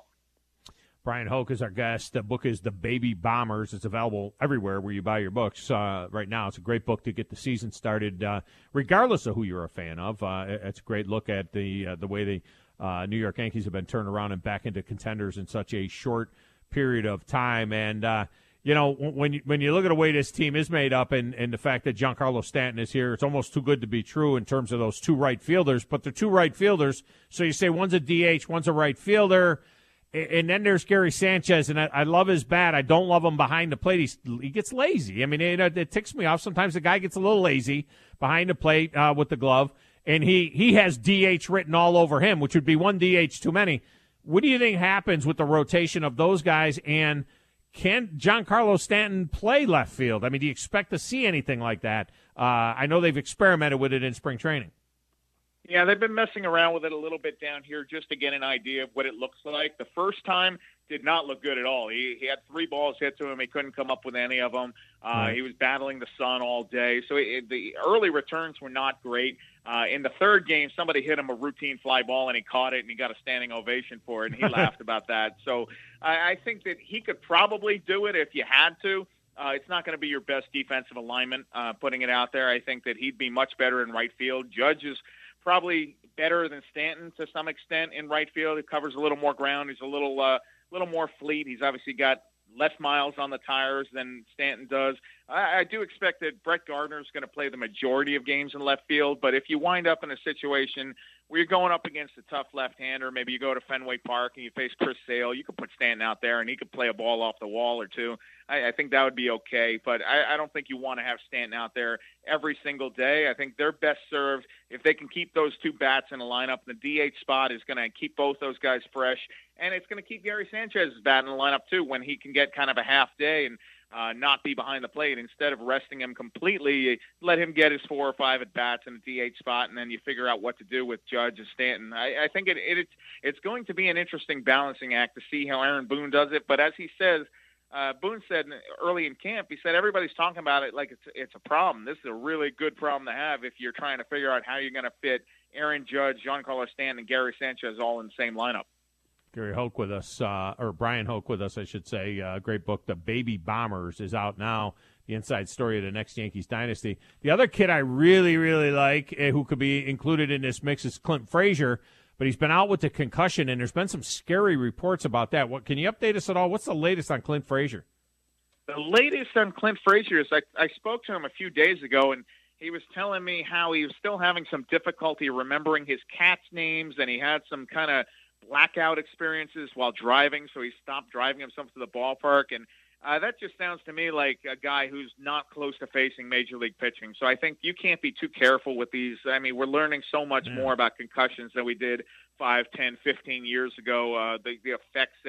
Brian Hoke is our guest. The book is The Baby Bombers. It's available everywhere where you buy your books uh, right now. It's a great book to get the season started, uh, regardless of who you're a fan of. Uh, it's a great look at the uh, the way the uh, New York Yankees have been turned around and back into contenders in such a short period of time. And, uh, you know, when you, when you look at the way this team is made up and, and the fact that Giancarlo Stanton is here, it's almost too good to be true in terms of those two right fielders. But they're two right fielders, so you say one's a D H, one's a right fielder. And then there's Gary Sanchez, and I, I love his bat. I don't love him behind the plate. He's, he gets lazy. I mean, it, it ticks me off. Sometimes the guy gets a little lazy behind the plate uh, with the glove, and he, he has D H written all over him, which would be one D H too many. What do you think happens with the rotation of those guys, and can Giancarlo Stanton play left field? I mean, do you expect to see anything like that? Uh, I know they've experimented with it in spring training. Yeah, they've been messing around with it a little bit down here just to get an idea of what it looks like. The first time did not look good at all. He, he had three balls hit to him. He couldn't come up with any of them. Uh, right. He was battling the sun all day. So it, the early returns were not great. Uh, in the third game, somebody hit him a routine fly ball, and he caught it, and he got a standing ovation for it, and he laughed about that. So I, I think that he could probably do it if you had to. Uh, it's not going to be your best defensive alignment, uh, putting it out there. I think that he'd be much better in right field. Judge is probably better than Stanton to some extent in right field. He covers a little more ground. He's a little uh, little more fleet. He's obviously got less miles on the tires than Stanton does. I, I do expect that Brett Gardner is going to play the majority of games in left field, but if you wind up in a situation where you're going up against a tough left-hander, maybe you go to Fenway Park and you face Chris Sale, you could put Stanton out there and he could play a ball off the wall or two. I, I think that would be okay, but I, I don't think you want to have Stanton out there every single day. I think they're best served if they can keep those two bats in a lineup. The D H spot is going to keep both those guys fresh, and it's going to keep Gary Sanchez's bat in the lineup too when he can get kind of a half day and uh, not be behind the plate. Instead of resting him completely, let him get his four or five at bats in the D H spot, and then you figure out what to do with Judge and Stanton. I, I think it, it it's it's going to be an interesting balancing act to see how Aaron Boone does it. But as he says, uh, Boone said early in camp, he said everybody's talking about it like it's it's a problem. This is a really good problem to have if you're trying to figure out how you're going to fit Aaron Judge, Giancarlo Stanton, and Gary Sanchez all in the same lineup. Gary Hoke with us, uh, or Brian Hoke with us, I should say. Uh, great book, The Baby Bombers, is out now. The inside story of the next Yankees dynasty. The other kid I really, really like, uh, who could be included in this mix, is Clint Frazier, but he's been out with the concussion, and there's been some scary reports about that. What can you update us at all? What's the latest on Clint Frazier? The latest on Clint Frazier is I, I spoke to him a few days ago, and he was telling me how he was still having some difficulty remembering his cats' names, and he had some kind of blackout experiences while driving, so he stopped driving himself to the ballpark. And uh, that just sounds to me like a guy who's not close to facing Major League pitching. So I think you can't be too careful with these. I mean, we're learning so much yeah. more about concussions than we did five, ten, fifteen years ago, uh, the, the effects that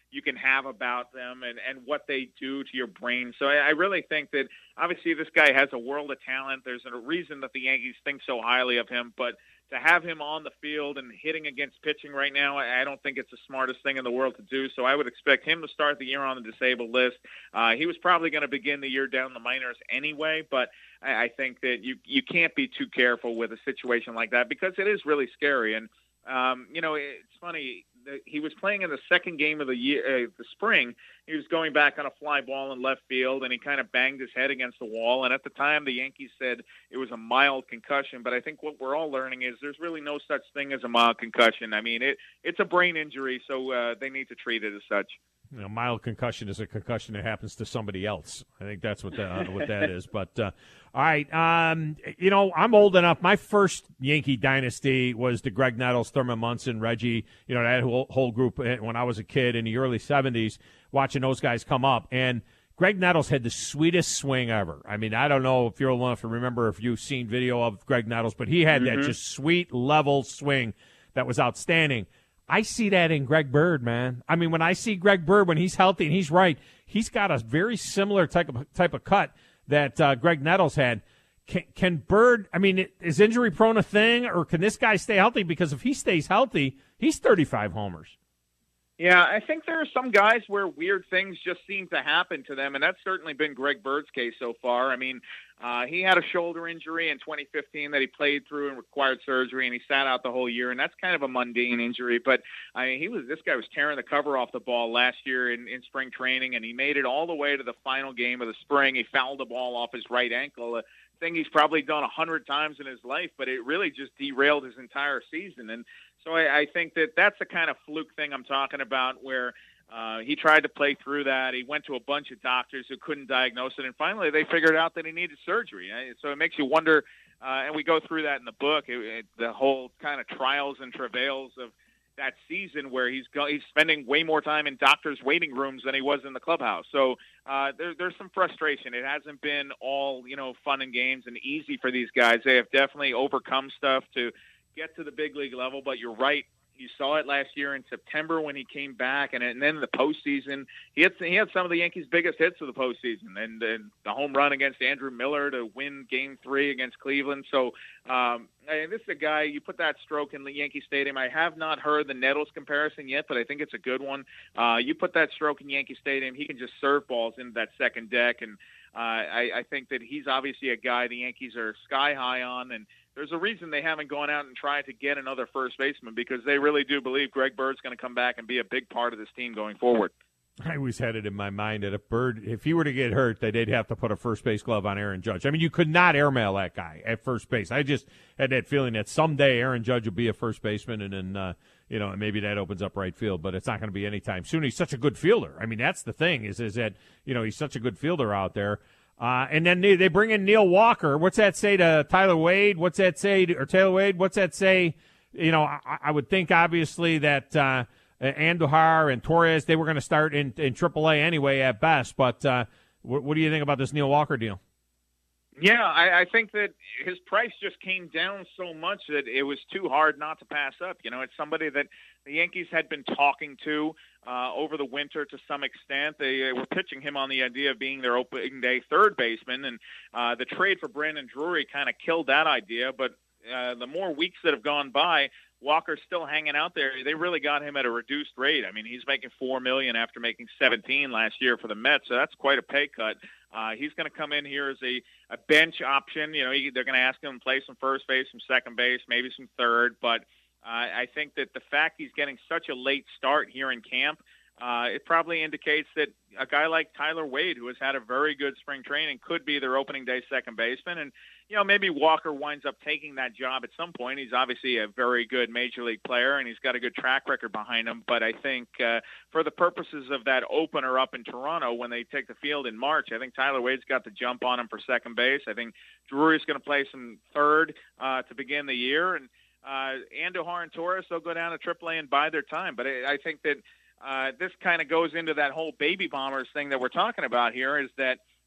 you can have about them and, and what they do to your brain. So I, I really think that obviously this guy has a world of talent. There's a reason that the Yankees think so highly of him, but to have him on the field and hitting against pitching right now, I don't think it's the smartest thing in the world to do. So I would expect him to start the year on the disabled list. Uh, he was probably going to begin the year down the minors anyway, but I, I think that you you can't be too careful with a situation like that because it is really scary. And um, you know, it's funny. He was playing in the second game of the year, uh, the spring. He was going back on a fly ball in left field, and he kind of banged his head against the wall. And at the time, the Yankees said it was a mild concussion. But I think what we're all learning is there's really no such thing as a mild concussion. I mean, it it's a brain injury, so uh, they need to treat it as such. You know, mild concussion is a concussion that happens to somebody else. I think that's what that, uh, what that is. But, uh, all right, um, you know, I'm old enough. My first Yankee dynasty was the Greg Nettles, Thurman Munson, Reggie, you know, that whole, whole group when I was a kid in the early seventies, watching those guys come up. And Greg Nettles had the sweetest swing ever. I mean, I don't know if you're old enough to remember if you've seen video of Greg Nettles, but he had mm-hmm. that just sweet, level swing that was outstanding. I see that in Greg Bird, man. I mean, when I see Greg Bird, when he's healthy and he's right, he's got a very similar type of type of cut that uh, Greg Nettles had. Can, can Bird, I mean, is injury prone a thing, or can this guy stay healthy? Because if he stays healthy, he's thirty-five homers. Yeah, I think there are some guys where weird things just seem to happen to them, and that's certainly been Greg Bird's case so far. I mean, uh, he had a shoulder injury in twenty fifteen that he played through and required surgery, and he sat out the whole year, and that's kind of a mundane injury. But I mean, he was this guy was tearing the cover off the ball last year in, in spring training, and he made it all the way to the final game of the spring. He fouled the ball off his right ankle, a thing he's probably done a hundred times in his life, but it really just derailed his entire season. And so I, I think that that's the kind of fluke thing I'm talking about where uh, he tried to play through that. He went to a bunch of doctors who couldn't diagnose it, and finally they figured out that he needed surgery. So it makes you wonder, uh, and we go through that in the book, it, it, the whole kind of trials and travails of that season where he's go, he's spending way more time in doctors' waiting rooms than he was in the clubhouse. So uh, there, there's some frustration. It hasn't been all, you know, fun and games and easy for these guys. They have definitely overcome stuff to get to the big league level, but you're right. You saw it last year in September when he came back, and, and then in the postseason, he had he had some of the Yankees' biggest hits of the postseason, and, and the home run against Andrew Miller to win Game Three against Cleveland. So, um, I mean, this is a guy. You put that stroke in the Yankee Stadium. I have not heard the Nettles comparison yet, but I think it's a good one. Uh, you put that stroke in Yankee Stadium, he can just serve balls into that second deck, and uh, I, I think that he's obviously a guy the Yankees are sky high on, and there's a reason they haven't gone out and tried to get another first baseman because they really do believe Greg Bird's going to come back and be a big part of this team going forward. I always had it in my mind that if Bird, if he were to get hurt, that they'd have to put a first base glove on Aaron Judge. I mean, you could not airmail that guy at first base. I just had that feeling that someday Aaron Judge will be a first baseman, and then uh, you know maybe that opens up right field, but it's not going to be anytime soon. He's such a good fielder. I mean, that's the thing is is that you know he's such a good fielder out there. Uh, and then they, they bring in Neil Walker. What's that say to Tyler Wade? What's that say to, or Taylor Wade? What's that say? You know, I, I would think obviously that uh, Andujar and Torres, they were going to start in, in triple A anyway at best. But uh, what, what do you think about this Neil Walker deal? Yeah, I, I think that his price just came down so much that it was too hard not to pass up. You know, it's somebody that the Yankees had been talking to uh, over the winter to some extent. They uh, were pitching him on the idea of being their opening day third baseman, and uh, the trade for Brandon Drury kind of killed that idea. But uh, the more weeks that have gone by, Walker's still hanging out there. They really got him at a reduced rate. I mean, he's making four million dollars after making seventeen last year for the Mets, so that's quite a pay cut. Uh, he's going to come in here as a, a bench option. You know, he, they're going to ask him to play some first base, some second base, maybe some third. But uh, I think that the fact he's getting such a late start here in camp, uh, it probably indicates that a guy like Tyler Wade, who has had a very good spring training, could be their opening day second baseman. And, you know, maybe Walker winds up taking that job at some point. He's obviously a very good major league player, and he's got a good track record behind him. But I think uh, for the purposes of that opener up in Toronto when they take the field in March, I think Tyler Wade's got the jump on him for second base. I think Drury's going to play some third uh, to begin the year. And uh, Andujar and Torres, they'll go down to triple A and bide their time. But I, I think that uh, this kind of goes into that whole baby bombers thing that we're talking about here, is that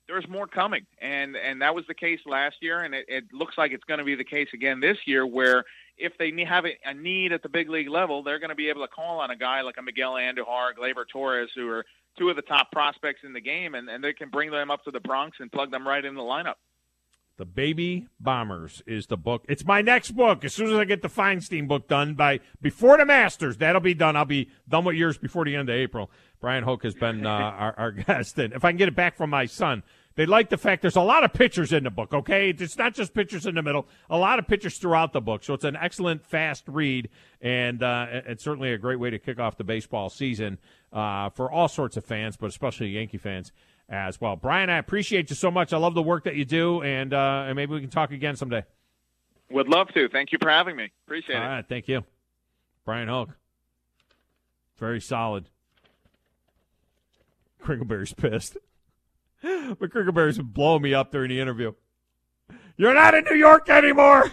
there's more coming. And and that was the case last year, and it, it looks like it's going to be the case again this year, where if they have a need at the big league level, they're going to be able to call on a guy like a Miguel Andujar, Gleyber Torres, who are two of the top prospects in the game, and, and they can bring them up to the Bronx and plug them right in the lineup. The Baby Bombers is the book. It's my next book. As soon as I get the Feinstein book done by before the Masters, that'll be done. I'll be done with yours before the end of April. Brian Hoke has been uh, our, our guest. And if I can get it back from my son, they like the fact there's a lot of pictures in the book, okay? It's not just pictures in the middle. A lot of pictures throughout the book. So it's an excellent, fast read, and uh, it's certainly a great way to kick off the baseball season uh, for all sorts of fans, but especially Yankee fans as well. Brian, I appreciate you so much. I love the work that you do, and uh, and maybe we can talk again someday. Would love to. Thank you for having me. Appreciate All it. All right, thank you. Brian Hoke. Very solid. Kringleberry's pissed. But Kringleberry's been blowing me up during the interview. You're not in New York anymore!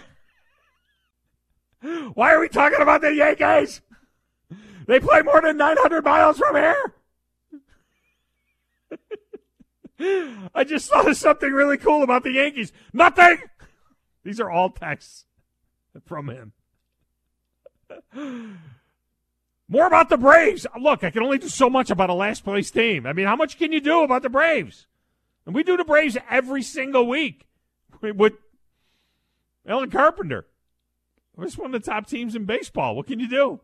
Why are we talking about the Yankees? They play more than nine hundred miles from here! I just thought of something really cool about the Yankees. Nothing! These are all texts from him. More about the Braves. Look, I can only do so much about a last-place team. I mean, how much can you do about the Braves? And we do the Braves every single week with Ellen Carpenter. We're just one of the top teams in baseball. What can you do?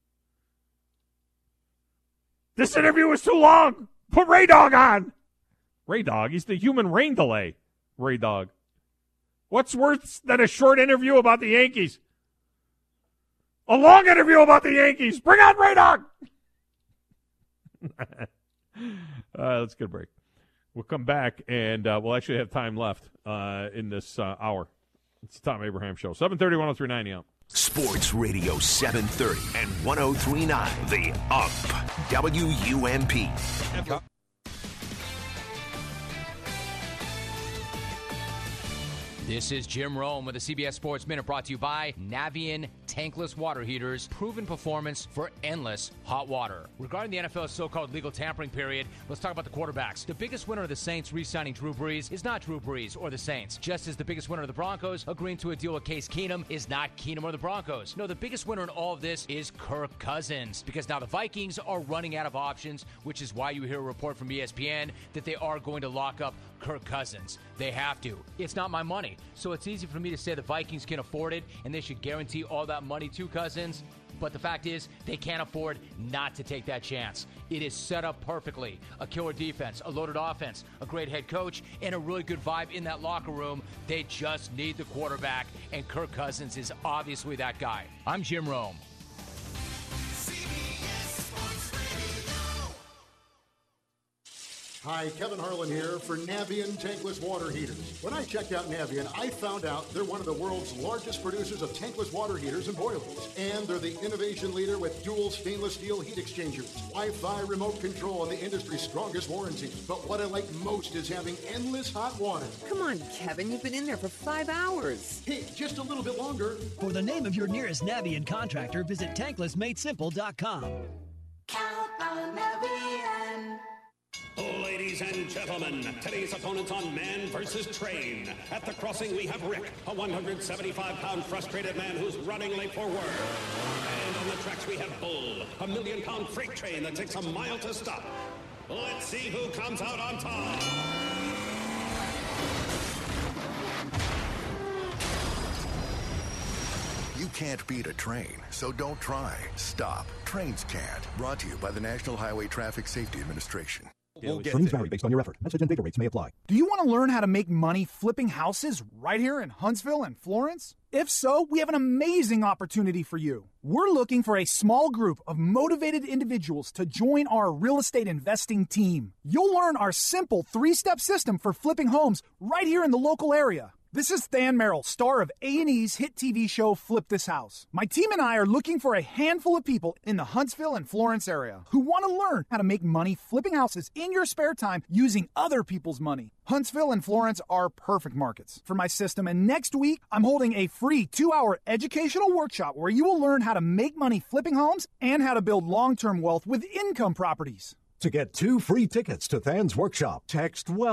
This interview was too long. Put Ray Dog on. Ray Dog, he's the human rain delay. Ray Dog. What's worse than a short interview about the Yankees? A long interview about the Yankees. Bring on Ray Dog. uh, let's get a break. We'll come back, and uh, we'll actually have time left uh, in this uh, hour. It's the Tom Abraham Show. seven thirty, one oh three point nine Out. Sports Radio seven thirty and one oh three point nine. The Ump. W U M P. This is Jim Rome with the C B S Sports Minute, brought to you by Navien Tankless Water Heaters. Proven performance for endless hot water. Regarding the N F L's so-called legal tampering period, let's talk about the quarterbacks. The biggest winner of the Saints re-signing Drew Brees is not Drew Brees or the Saints. Just as the biggest winner of the Broncos agreeing to a deal with Case Keenum is not Keenum or the Broncos. No, the biggest winner in all of this is Kirk Cousins, because now the Vikings are running out of options, which is why you hear a report from E S P N that they are going to lock up Kirk Cousins. They have to. It's not my money, so it's easy for me to say the Vikings can afford it and they should guarantee all that money to Cousins. But the fact is, they can't afford not to take that chance. It is set up perfectly. A killer defense, a loaded offense, a great head coach, and a really good vibe in that locker room. They just need the quarterback, and Kirk Cousins is obviously that guy. I'm Jim Rome. Hi, Kevin Harlan here for Navien Tankless Water Heaters. When I checked out Navien, I found out they're one of the world's largest producers of tankless water heaters and boilers. And they're the innovation leader with dual stainless steel heat exchangers, Wi-Fi remote control, and the industry's strongest warranty. But what I like most is having endless hot water. Come on, Kevin, you've been in there for five hours. Hey, just a little bit longer. For the name of your nearest Navien contractor, visit tankless made simple dot com. Count on Navien. Ladies and gentlemen, today's opponents on Man versus Train. At the crossing, we have Rick, a one hundred seventy-five pound frustrated man who's running late for work. And on the tracks, we have Bull, a million pound freight train that takes a mile to stop. Let's see who comes out on top. You can't beat a train, so don't try. Stop. Trains can't. Brought to you by the National Highway Traffic Safety Administration. We'll Earnings vary based on your effort. Message and data rates may apply. Do you want to learn how to make money flipping houses right here in Huntsville and Florence? If so, we have an amazing opportunity for you. We're looking for a small group of motivated individuals to join our real estate investing team. You'll learn our simple three-step system for flipping homes right here in the local area. This is Than Merrill, star of A and E's hit T V show Flip This House. My team and I are looking for a handful of people in the Huntsville and Florence area who want to learn how to make money flipping houses in your spare time using other people's money. Huntsville and Florence are perfect markets for my system, and next week I'm holding a free two-hour educational workshop where you will learn how to make money flipping homes and how to build long-term wealth with income properties. To get two free tickets to Than's workshop, text WEALTH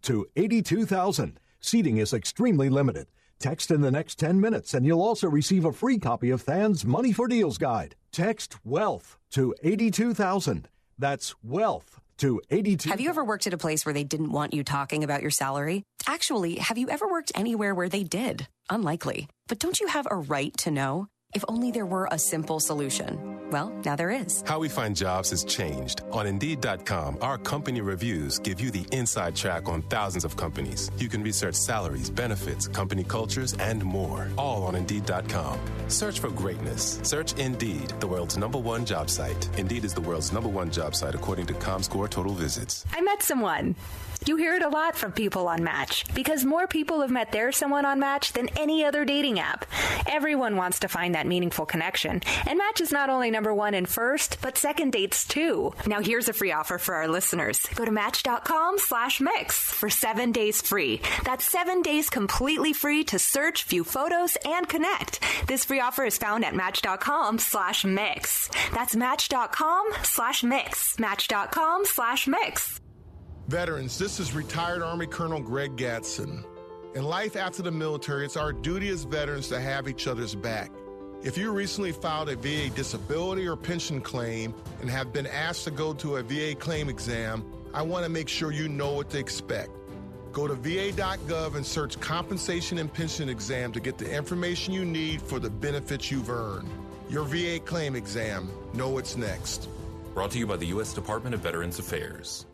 to eighty-two thousand. Seating is extremely limited. Text in the next ten minutes and you'll also receive a free copy of Than's Money for Deals Guide. Text WEALTH to eighty-two thousand. That's WEALTH to eighty-two. Have you ever worked at a place where they didn't want you talking about your salary? Actually, have you ever worked anywhere where they did? Unlikely. But don't you have a right to know? If only there were a simple solution. Well, now there is. How we find jobs has changed. On Indeed dot com, our company reviews give you the inside track on thousands of companies. You can research salaries, benefits, company cultures, and more. All on Indeed dot com. Search for greatness. Search Indeed, the world's number one job site. Indeed is the world's number one job site according to ComScore total visits. I met someone. You hear it a lot from people on Match because more people have met their someone on Match than any other dating app. Everyone wants to find that meaningful connection, and Match is not only number one in first, but second dates too. Now here's a free offer for our listeners. Go to match.com slash mix for seven days free. That's seven days completely free to search, view photos, and connect. This free offer is found at match.com slash mix. That's match.com slash mix. Match.com slash mix. Veterans, this is retired Army Colonel Greg Gatson. In life after the military, it's our duty as veterans to have each other's back. If you recently filed a V A disability or pension claim and have been asked to go to a V A claim exam, I want to make sure you know what to expect. Go to V A dot gov and search compensation and pension exam to get the information you need for the benefits you've earned. Your V A claim exam. Know what's next. Brought to you by the U S Department of Veterans Affairs.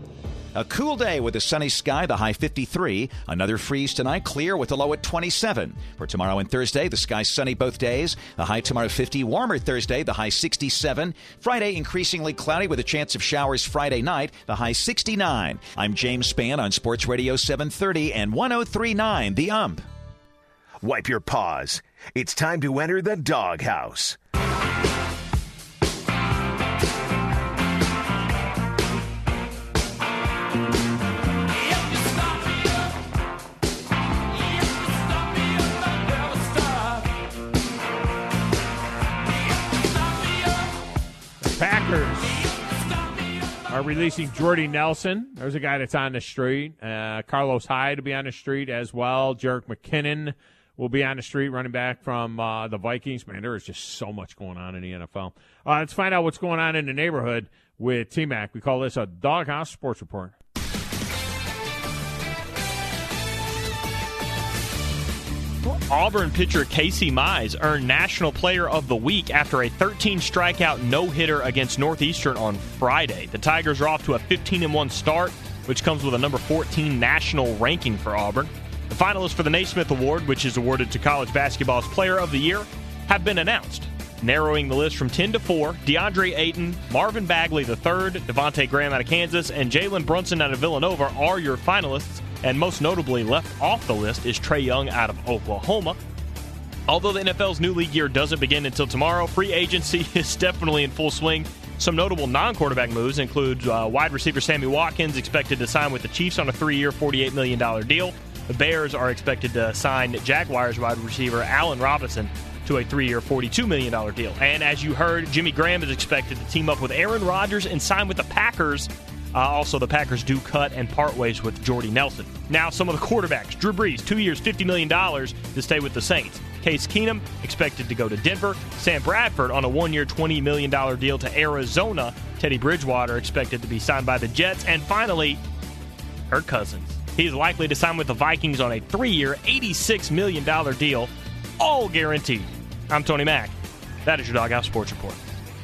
A cool day with a sunny sky, the high fifty-three. Another freeze tonight, clear with a low at twenty-seven. For tomorrow and Thursday, the sky sunny both days. The high tomorrow fifty, warmer Thursday, the high sixty-seven. Friday, increasingly cloudy with a chance of showers Friday night, the high sixty-nine. I'm James Spann on Sports Radio seven thirty and one oh three point nine, The Ump. Wipe your paws. It's time to enter the doghouse. Packers are releasing Jordy Nelson. There's a guy that's on the street. Uh, Carlos Hyde will be on the street as well. Jerick McKinnon will be on the street, running back from uh, the Vikings. Man, there is just so much going on in the N F L. Uh, let's find out what's going on in the neighborhood with T-Mac. We call this a Doghouse Sports Report. Auburn pitcher Casey Mize earned National Player of the Week after a thirteen strikeout no-hitter against Northeastern on Friday. The Tigers are off to a fifteen and one start, which comes with a number fourteen national ranking for Auburn. The finalists for the Naismith Award, which is awarded to college basketball's Player of the Year, have been announced. Narrowing the list from ten to four, DeAndre Ayton, Marvin Bagley the third, Devontae Graham out of Kansas, and Jalen Brunson out of Villanova are your finalists. And most notably, left off the list is Trae Young out of Oklahoma. Although the N F L's new league year doesn't begin until tomorrow, free agency is definitely in full swing. Some notable non-quarterback moves include uh, wide receiver Sammy Watkins expected to sign with the Chiefs on a three-year, forty-eight million dollars deal. The Bears are expected to sign Jaguars wide receiver Allen Robinson to a three-year, forty-two million dollars deal. And as you heard, Jimmy Graham is expected to team up with Aaron Rodgers and sign with the Packers. Uh, also, the Packers do cut and part ways with Jordy Nelson. Now, some of the quarterbacks. Drew Brees, two years, fifty million dollars to stay with the Saints. Case Keenum, expected to go to Denver. Sam Bradford on a one-year, twenty million dollars deal to Arizona. Teddy Bridgewater expected to be signed by the Jets. And finally, Kirk Cousins. He's likely to sign with the Vikings on a three-year, eighty-six million dollars deal, all guaranteed. I'm Tony Mack. That is your Doghouse Sports Report.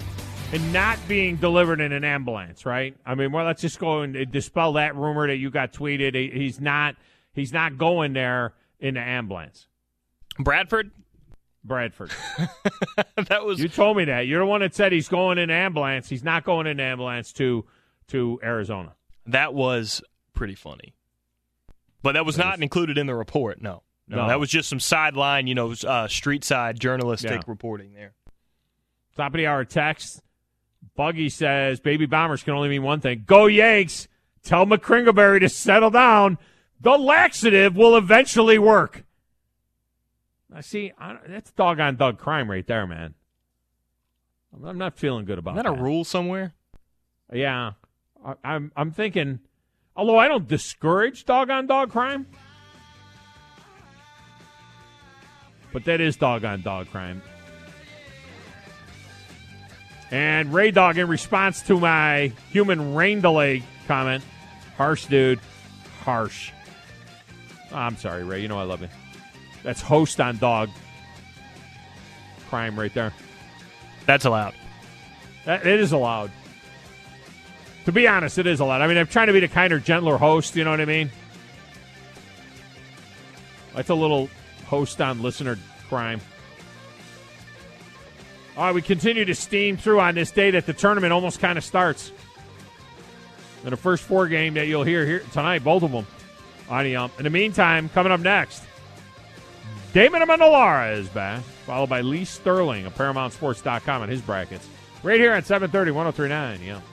And not being delivered in an ambulance, right? I mean, well, let's just go and dispel that rumor that you got tweeted. He's not. He's not going there in the ambulance. Bradford. Bradford. That was. You told me that. You're the one that said he's going in an ambulance. He's not going in an ambulance to to Arizona. That was pretty funny, but that was that not is... included in the report. No. no, no, that was just some sideline, you know, uh, street side journalistic yeah. reporting there. Top of the hour text. Buggy says, baby bombers can only mean one thing. Go Yanks. Tell McCringleberry to settle down. The laxative will eventually work. I see. I, that's dog-on-dog crime right there, man. I'm, I'm not feeling good about that. Is that a rule somewhere? Yeah. I, I'm I'm thinking, Although I don't discourage dog-on-dog crime. But that is dog-on-dog crime. And Ray Dog, in response to my human rain delay comment, harsh, dude. Harsh. Oh, I'm sorry, Ray. You know I love you. That's host on dog crime right there. That's allowed. That, it is allowed. To be honest, it is allowed. I mean, I'm trying to be the kinder, gentler host, you know what I mean? That's a little host on listener crime. All right, we continue to steam through on this day that the tournament almost kind of starts. And the first four game that you'll hear here tonight, both of them. On the, um, in the meantime, coming up next, Damon Amendolara is back, followed by Lee Sterling of Paramount Sports dot com and his brackets. Right here at seven thirty, one oh three point nine, yeah.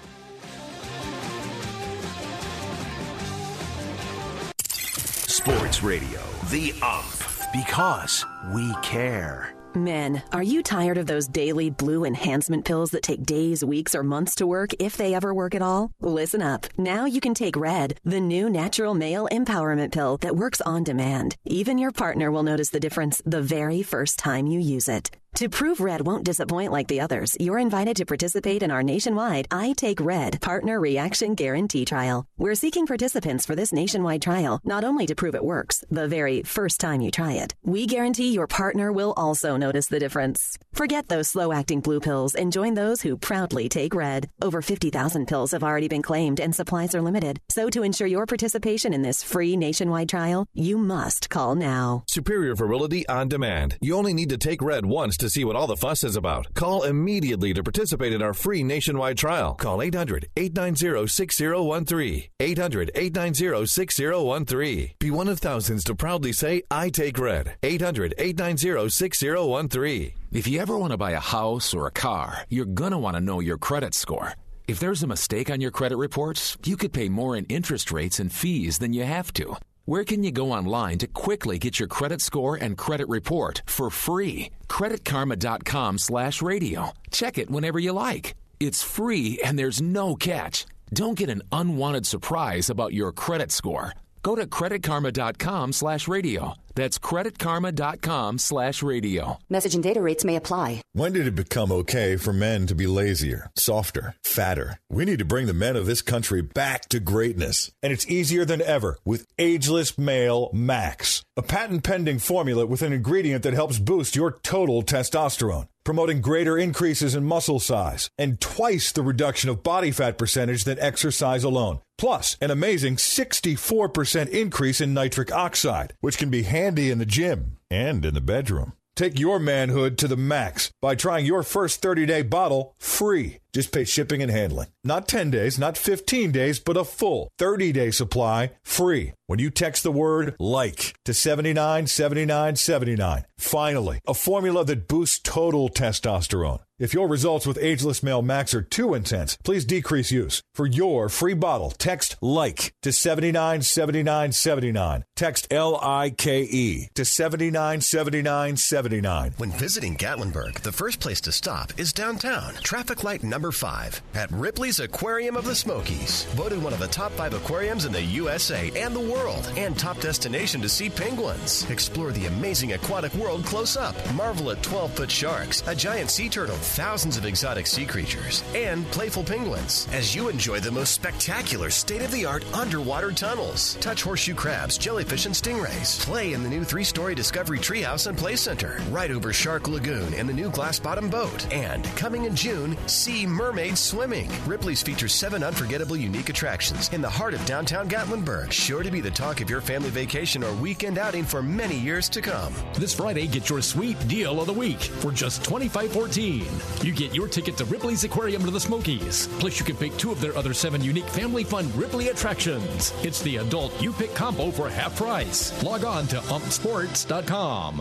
Sports Radio, The Ump, because we care. Men, are you tired of those daily blue enhancement pills that take days, weeks, or months to work, if they ever work at all? Listen up. Now you can take Red, the new natural male empowerment pill that works on demand. Even your partner will notice the difference the very first time you use it. To prove Red won't disappoint like the others, you're invited to participate in our nationwide I Take Red Partner Reaction Guarantee Trial. We're seeking participants for this nationwide trial, not only to prove it works the very first time you try it. We guarantee your partner will also notice the difference. Forget those slow-acting blue pills and join those who proudly take Red. Over fifty thousand pills have already been claimed and supplies are limited. So to ensure your participation in this free nationwide trial, you must call now. Superior virility on demand. You only need to take Red once to see what all the fuss is about. Call immediately to participate in our free nationwide trial. Call eight hundred, eight nine zero, six zero one three. eight hundred, eight nine zero, six zero one three. Be one of thousands to proudly say, I take Red. eight hundred, eight nine zero, six zero one three. If you ever want to buy a house or a car, you're going to want to know your credit score. If there's a mistake on your credit reports, you could pay more in interest rates and fees than you have to. Where can you go online to quickly get your credit score and credit report for free? credit karma dot com slash radio. Check it whenever you like. It's free and there's no catch. Don't get an unwanted surprise about your credit score. Go to credit karma dot com slash radio. That's credit karma dot com slash radio. Message and data rates may apply. When did it become okay for men to be lazier, softer, fatter? We need to bring the men of this country back to greatness. And it's easier than ever with Ageless Male Max, a patent-pending formula with an ingredient that helps boost your total testosterone, promoting greater increases in muscle size and twice the reduction of body fat percentage than exercise alone. Plus, an amazing sixty-four percent increase in nitric oxide, which can be handy in the gym and in the bedroom. Take your manhood to the max by trying your first thirty-day bottle free. Just pay shipping and handling. Not ten days, not fifteen days, but a full thirty-day supply free when you text the word LIKE to seven nine seven nine seven nine. Finally, a formula that boosts total testosterone. If your results with Ageless Male Max are too intense, please decrease use. For your free bottle, text LIKE to seven nine seven nine seven nine. Text L I K E to seven nine seven nine seven nine. When visiting Gatlinburg, the first place to stop is downtown. Traffic light number five at Ripley's Aquarium of the Smokies. Voted one of the top five aquariums in the U S A and the world, and top destination to see penguins. Explore the amazing aquatic world close up. Marvel at twelve-foot sharks, a giant sea turtle, thousands of exotic sea creatures, and playful penguins as you enjoy the most spectacular state-of-the-art underwater tunnels. Touch horseshoe crabs, jellyfish, and stingrays. Play in the new three-story Discovery Treehouse and Play Center. Ride over Shark Lagoon and the new glass-bottom boat. And coming in June, see mermaid swimming. Ripley's features seven unforgettable unique attractions in the heart of downtown Gatlinburg. Sure to be the talk of your family vacation or weekend outing for many years to come. This Friday, get your sweet deal of the week for just twenty-five fourteen. You get your ticket to Ripley's Aquarium of the Smokies. Plus, you can pick two of their other seven unique family fun Ripley attractions. It's the adult You Pick combo for half price. Log on to ump sports dot com.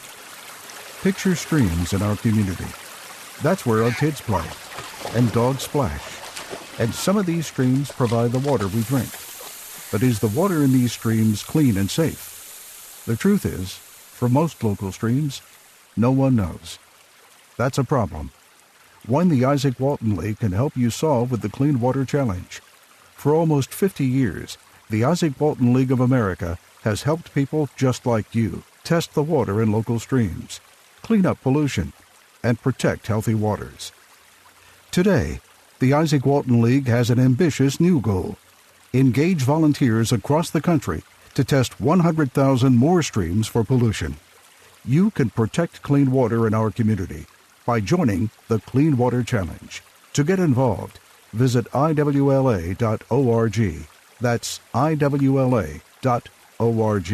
Picture streams in our community. That's where our kids play and dogs splash. And some of these streams provide the water we drink. But is the water in these streams clean and safe? The truth is, for most local streams, no one knows. That's a problem. One the Isaac Walton League can help you solve with the Clean Water Challenge. For almost fifty years, the Isaac Walton League of America has helped people just like you test the water in local streams, clean up pollution, and protect healthy waters. Today, the Isaac Walton League has an ambitious new goal: engage volunteers across the country to test one hundred thousand more streams for pollution. You can protect clean water in our community by joining the Clean Water Challenge. To get involved, visit I W L A dot org. That's I W L A dot org.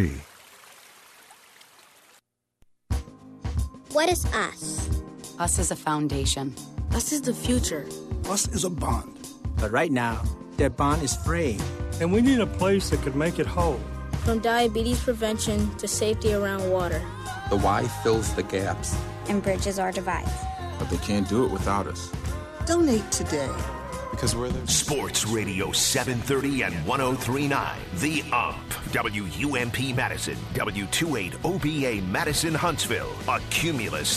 What is us? Us is a foundation. Us is the future. Us is a bond. But right now, that bond is fraying. And we need a place that could make it whole. From diabetes prevention to safety around water. The Y fills the gaps. And bridges our divides. But they can't do it without us. Donate today. Because we're the Sports Radio seven thirty and ten thirty-nine. The U M P. W U M P Madison. W twenty-eight O B A Madison Huntsville. A Cumulus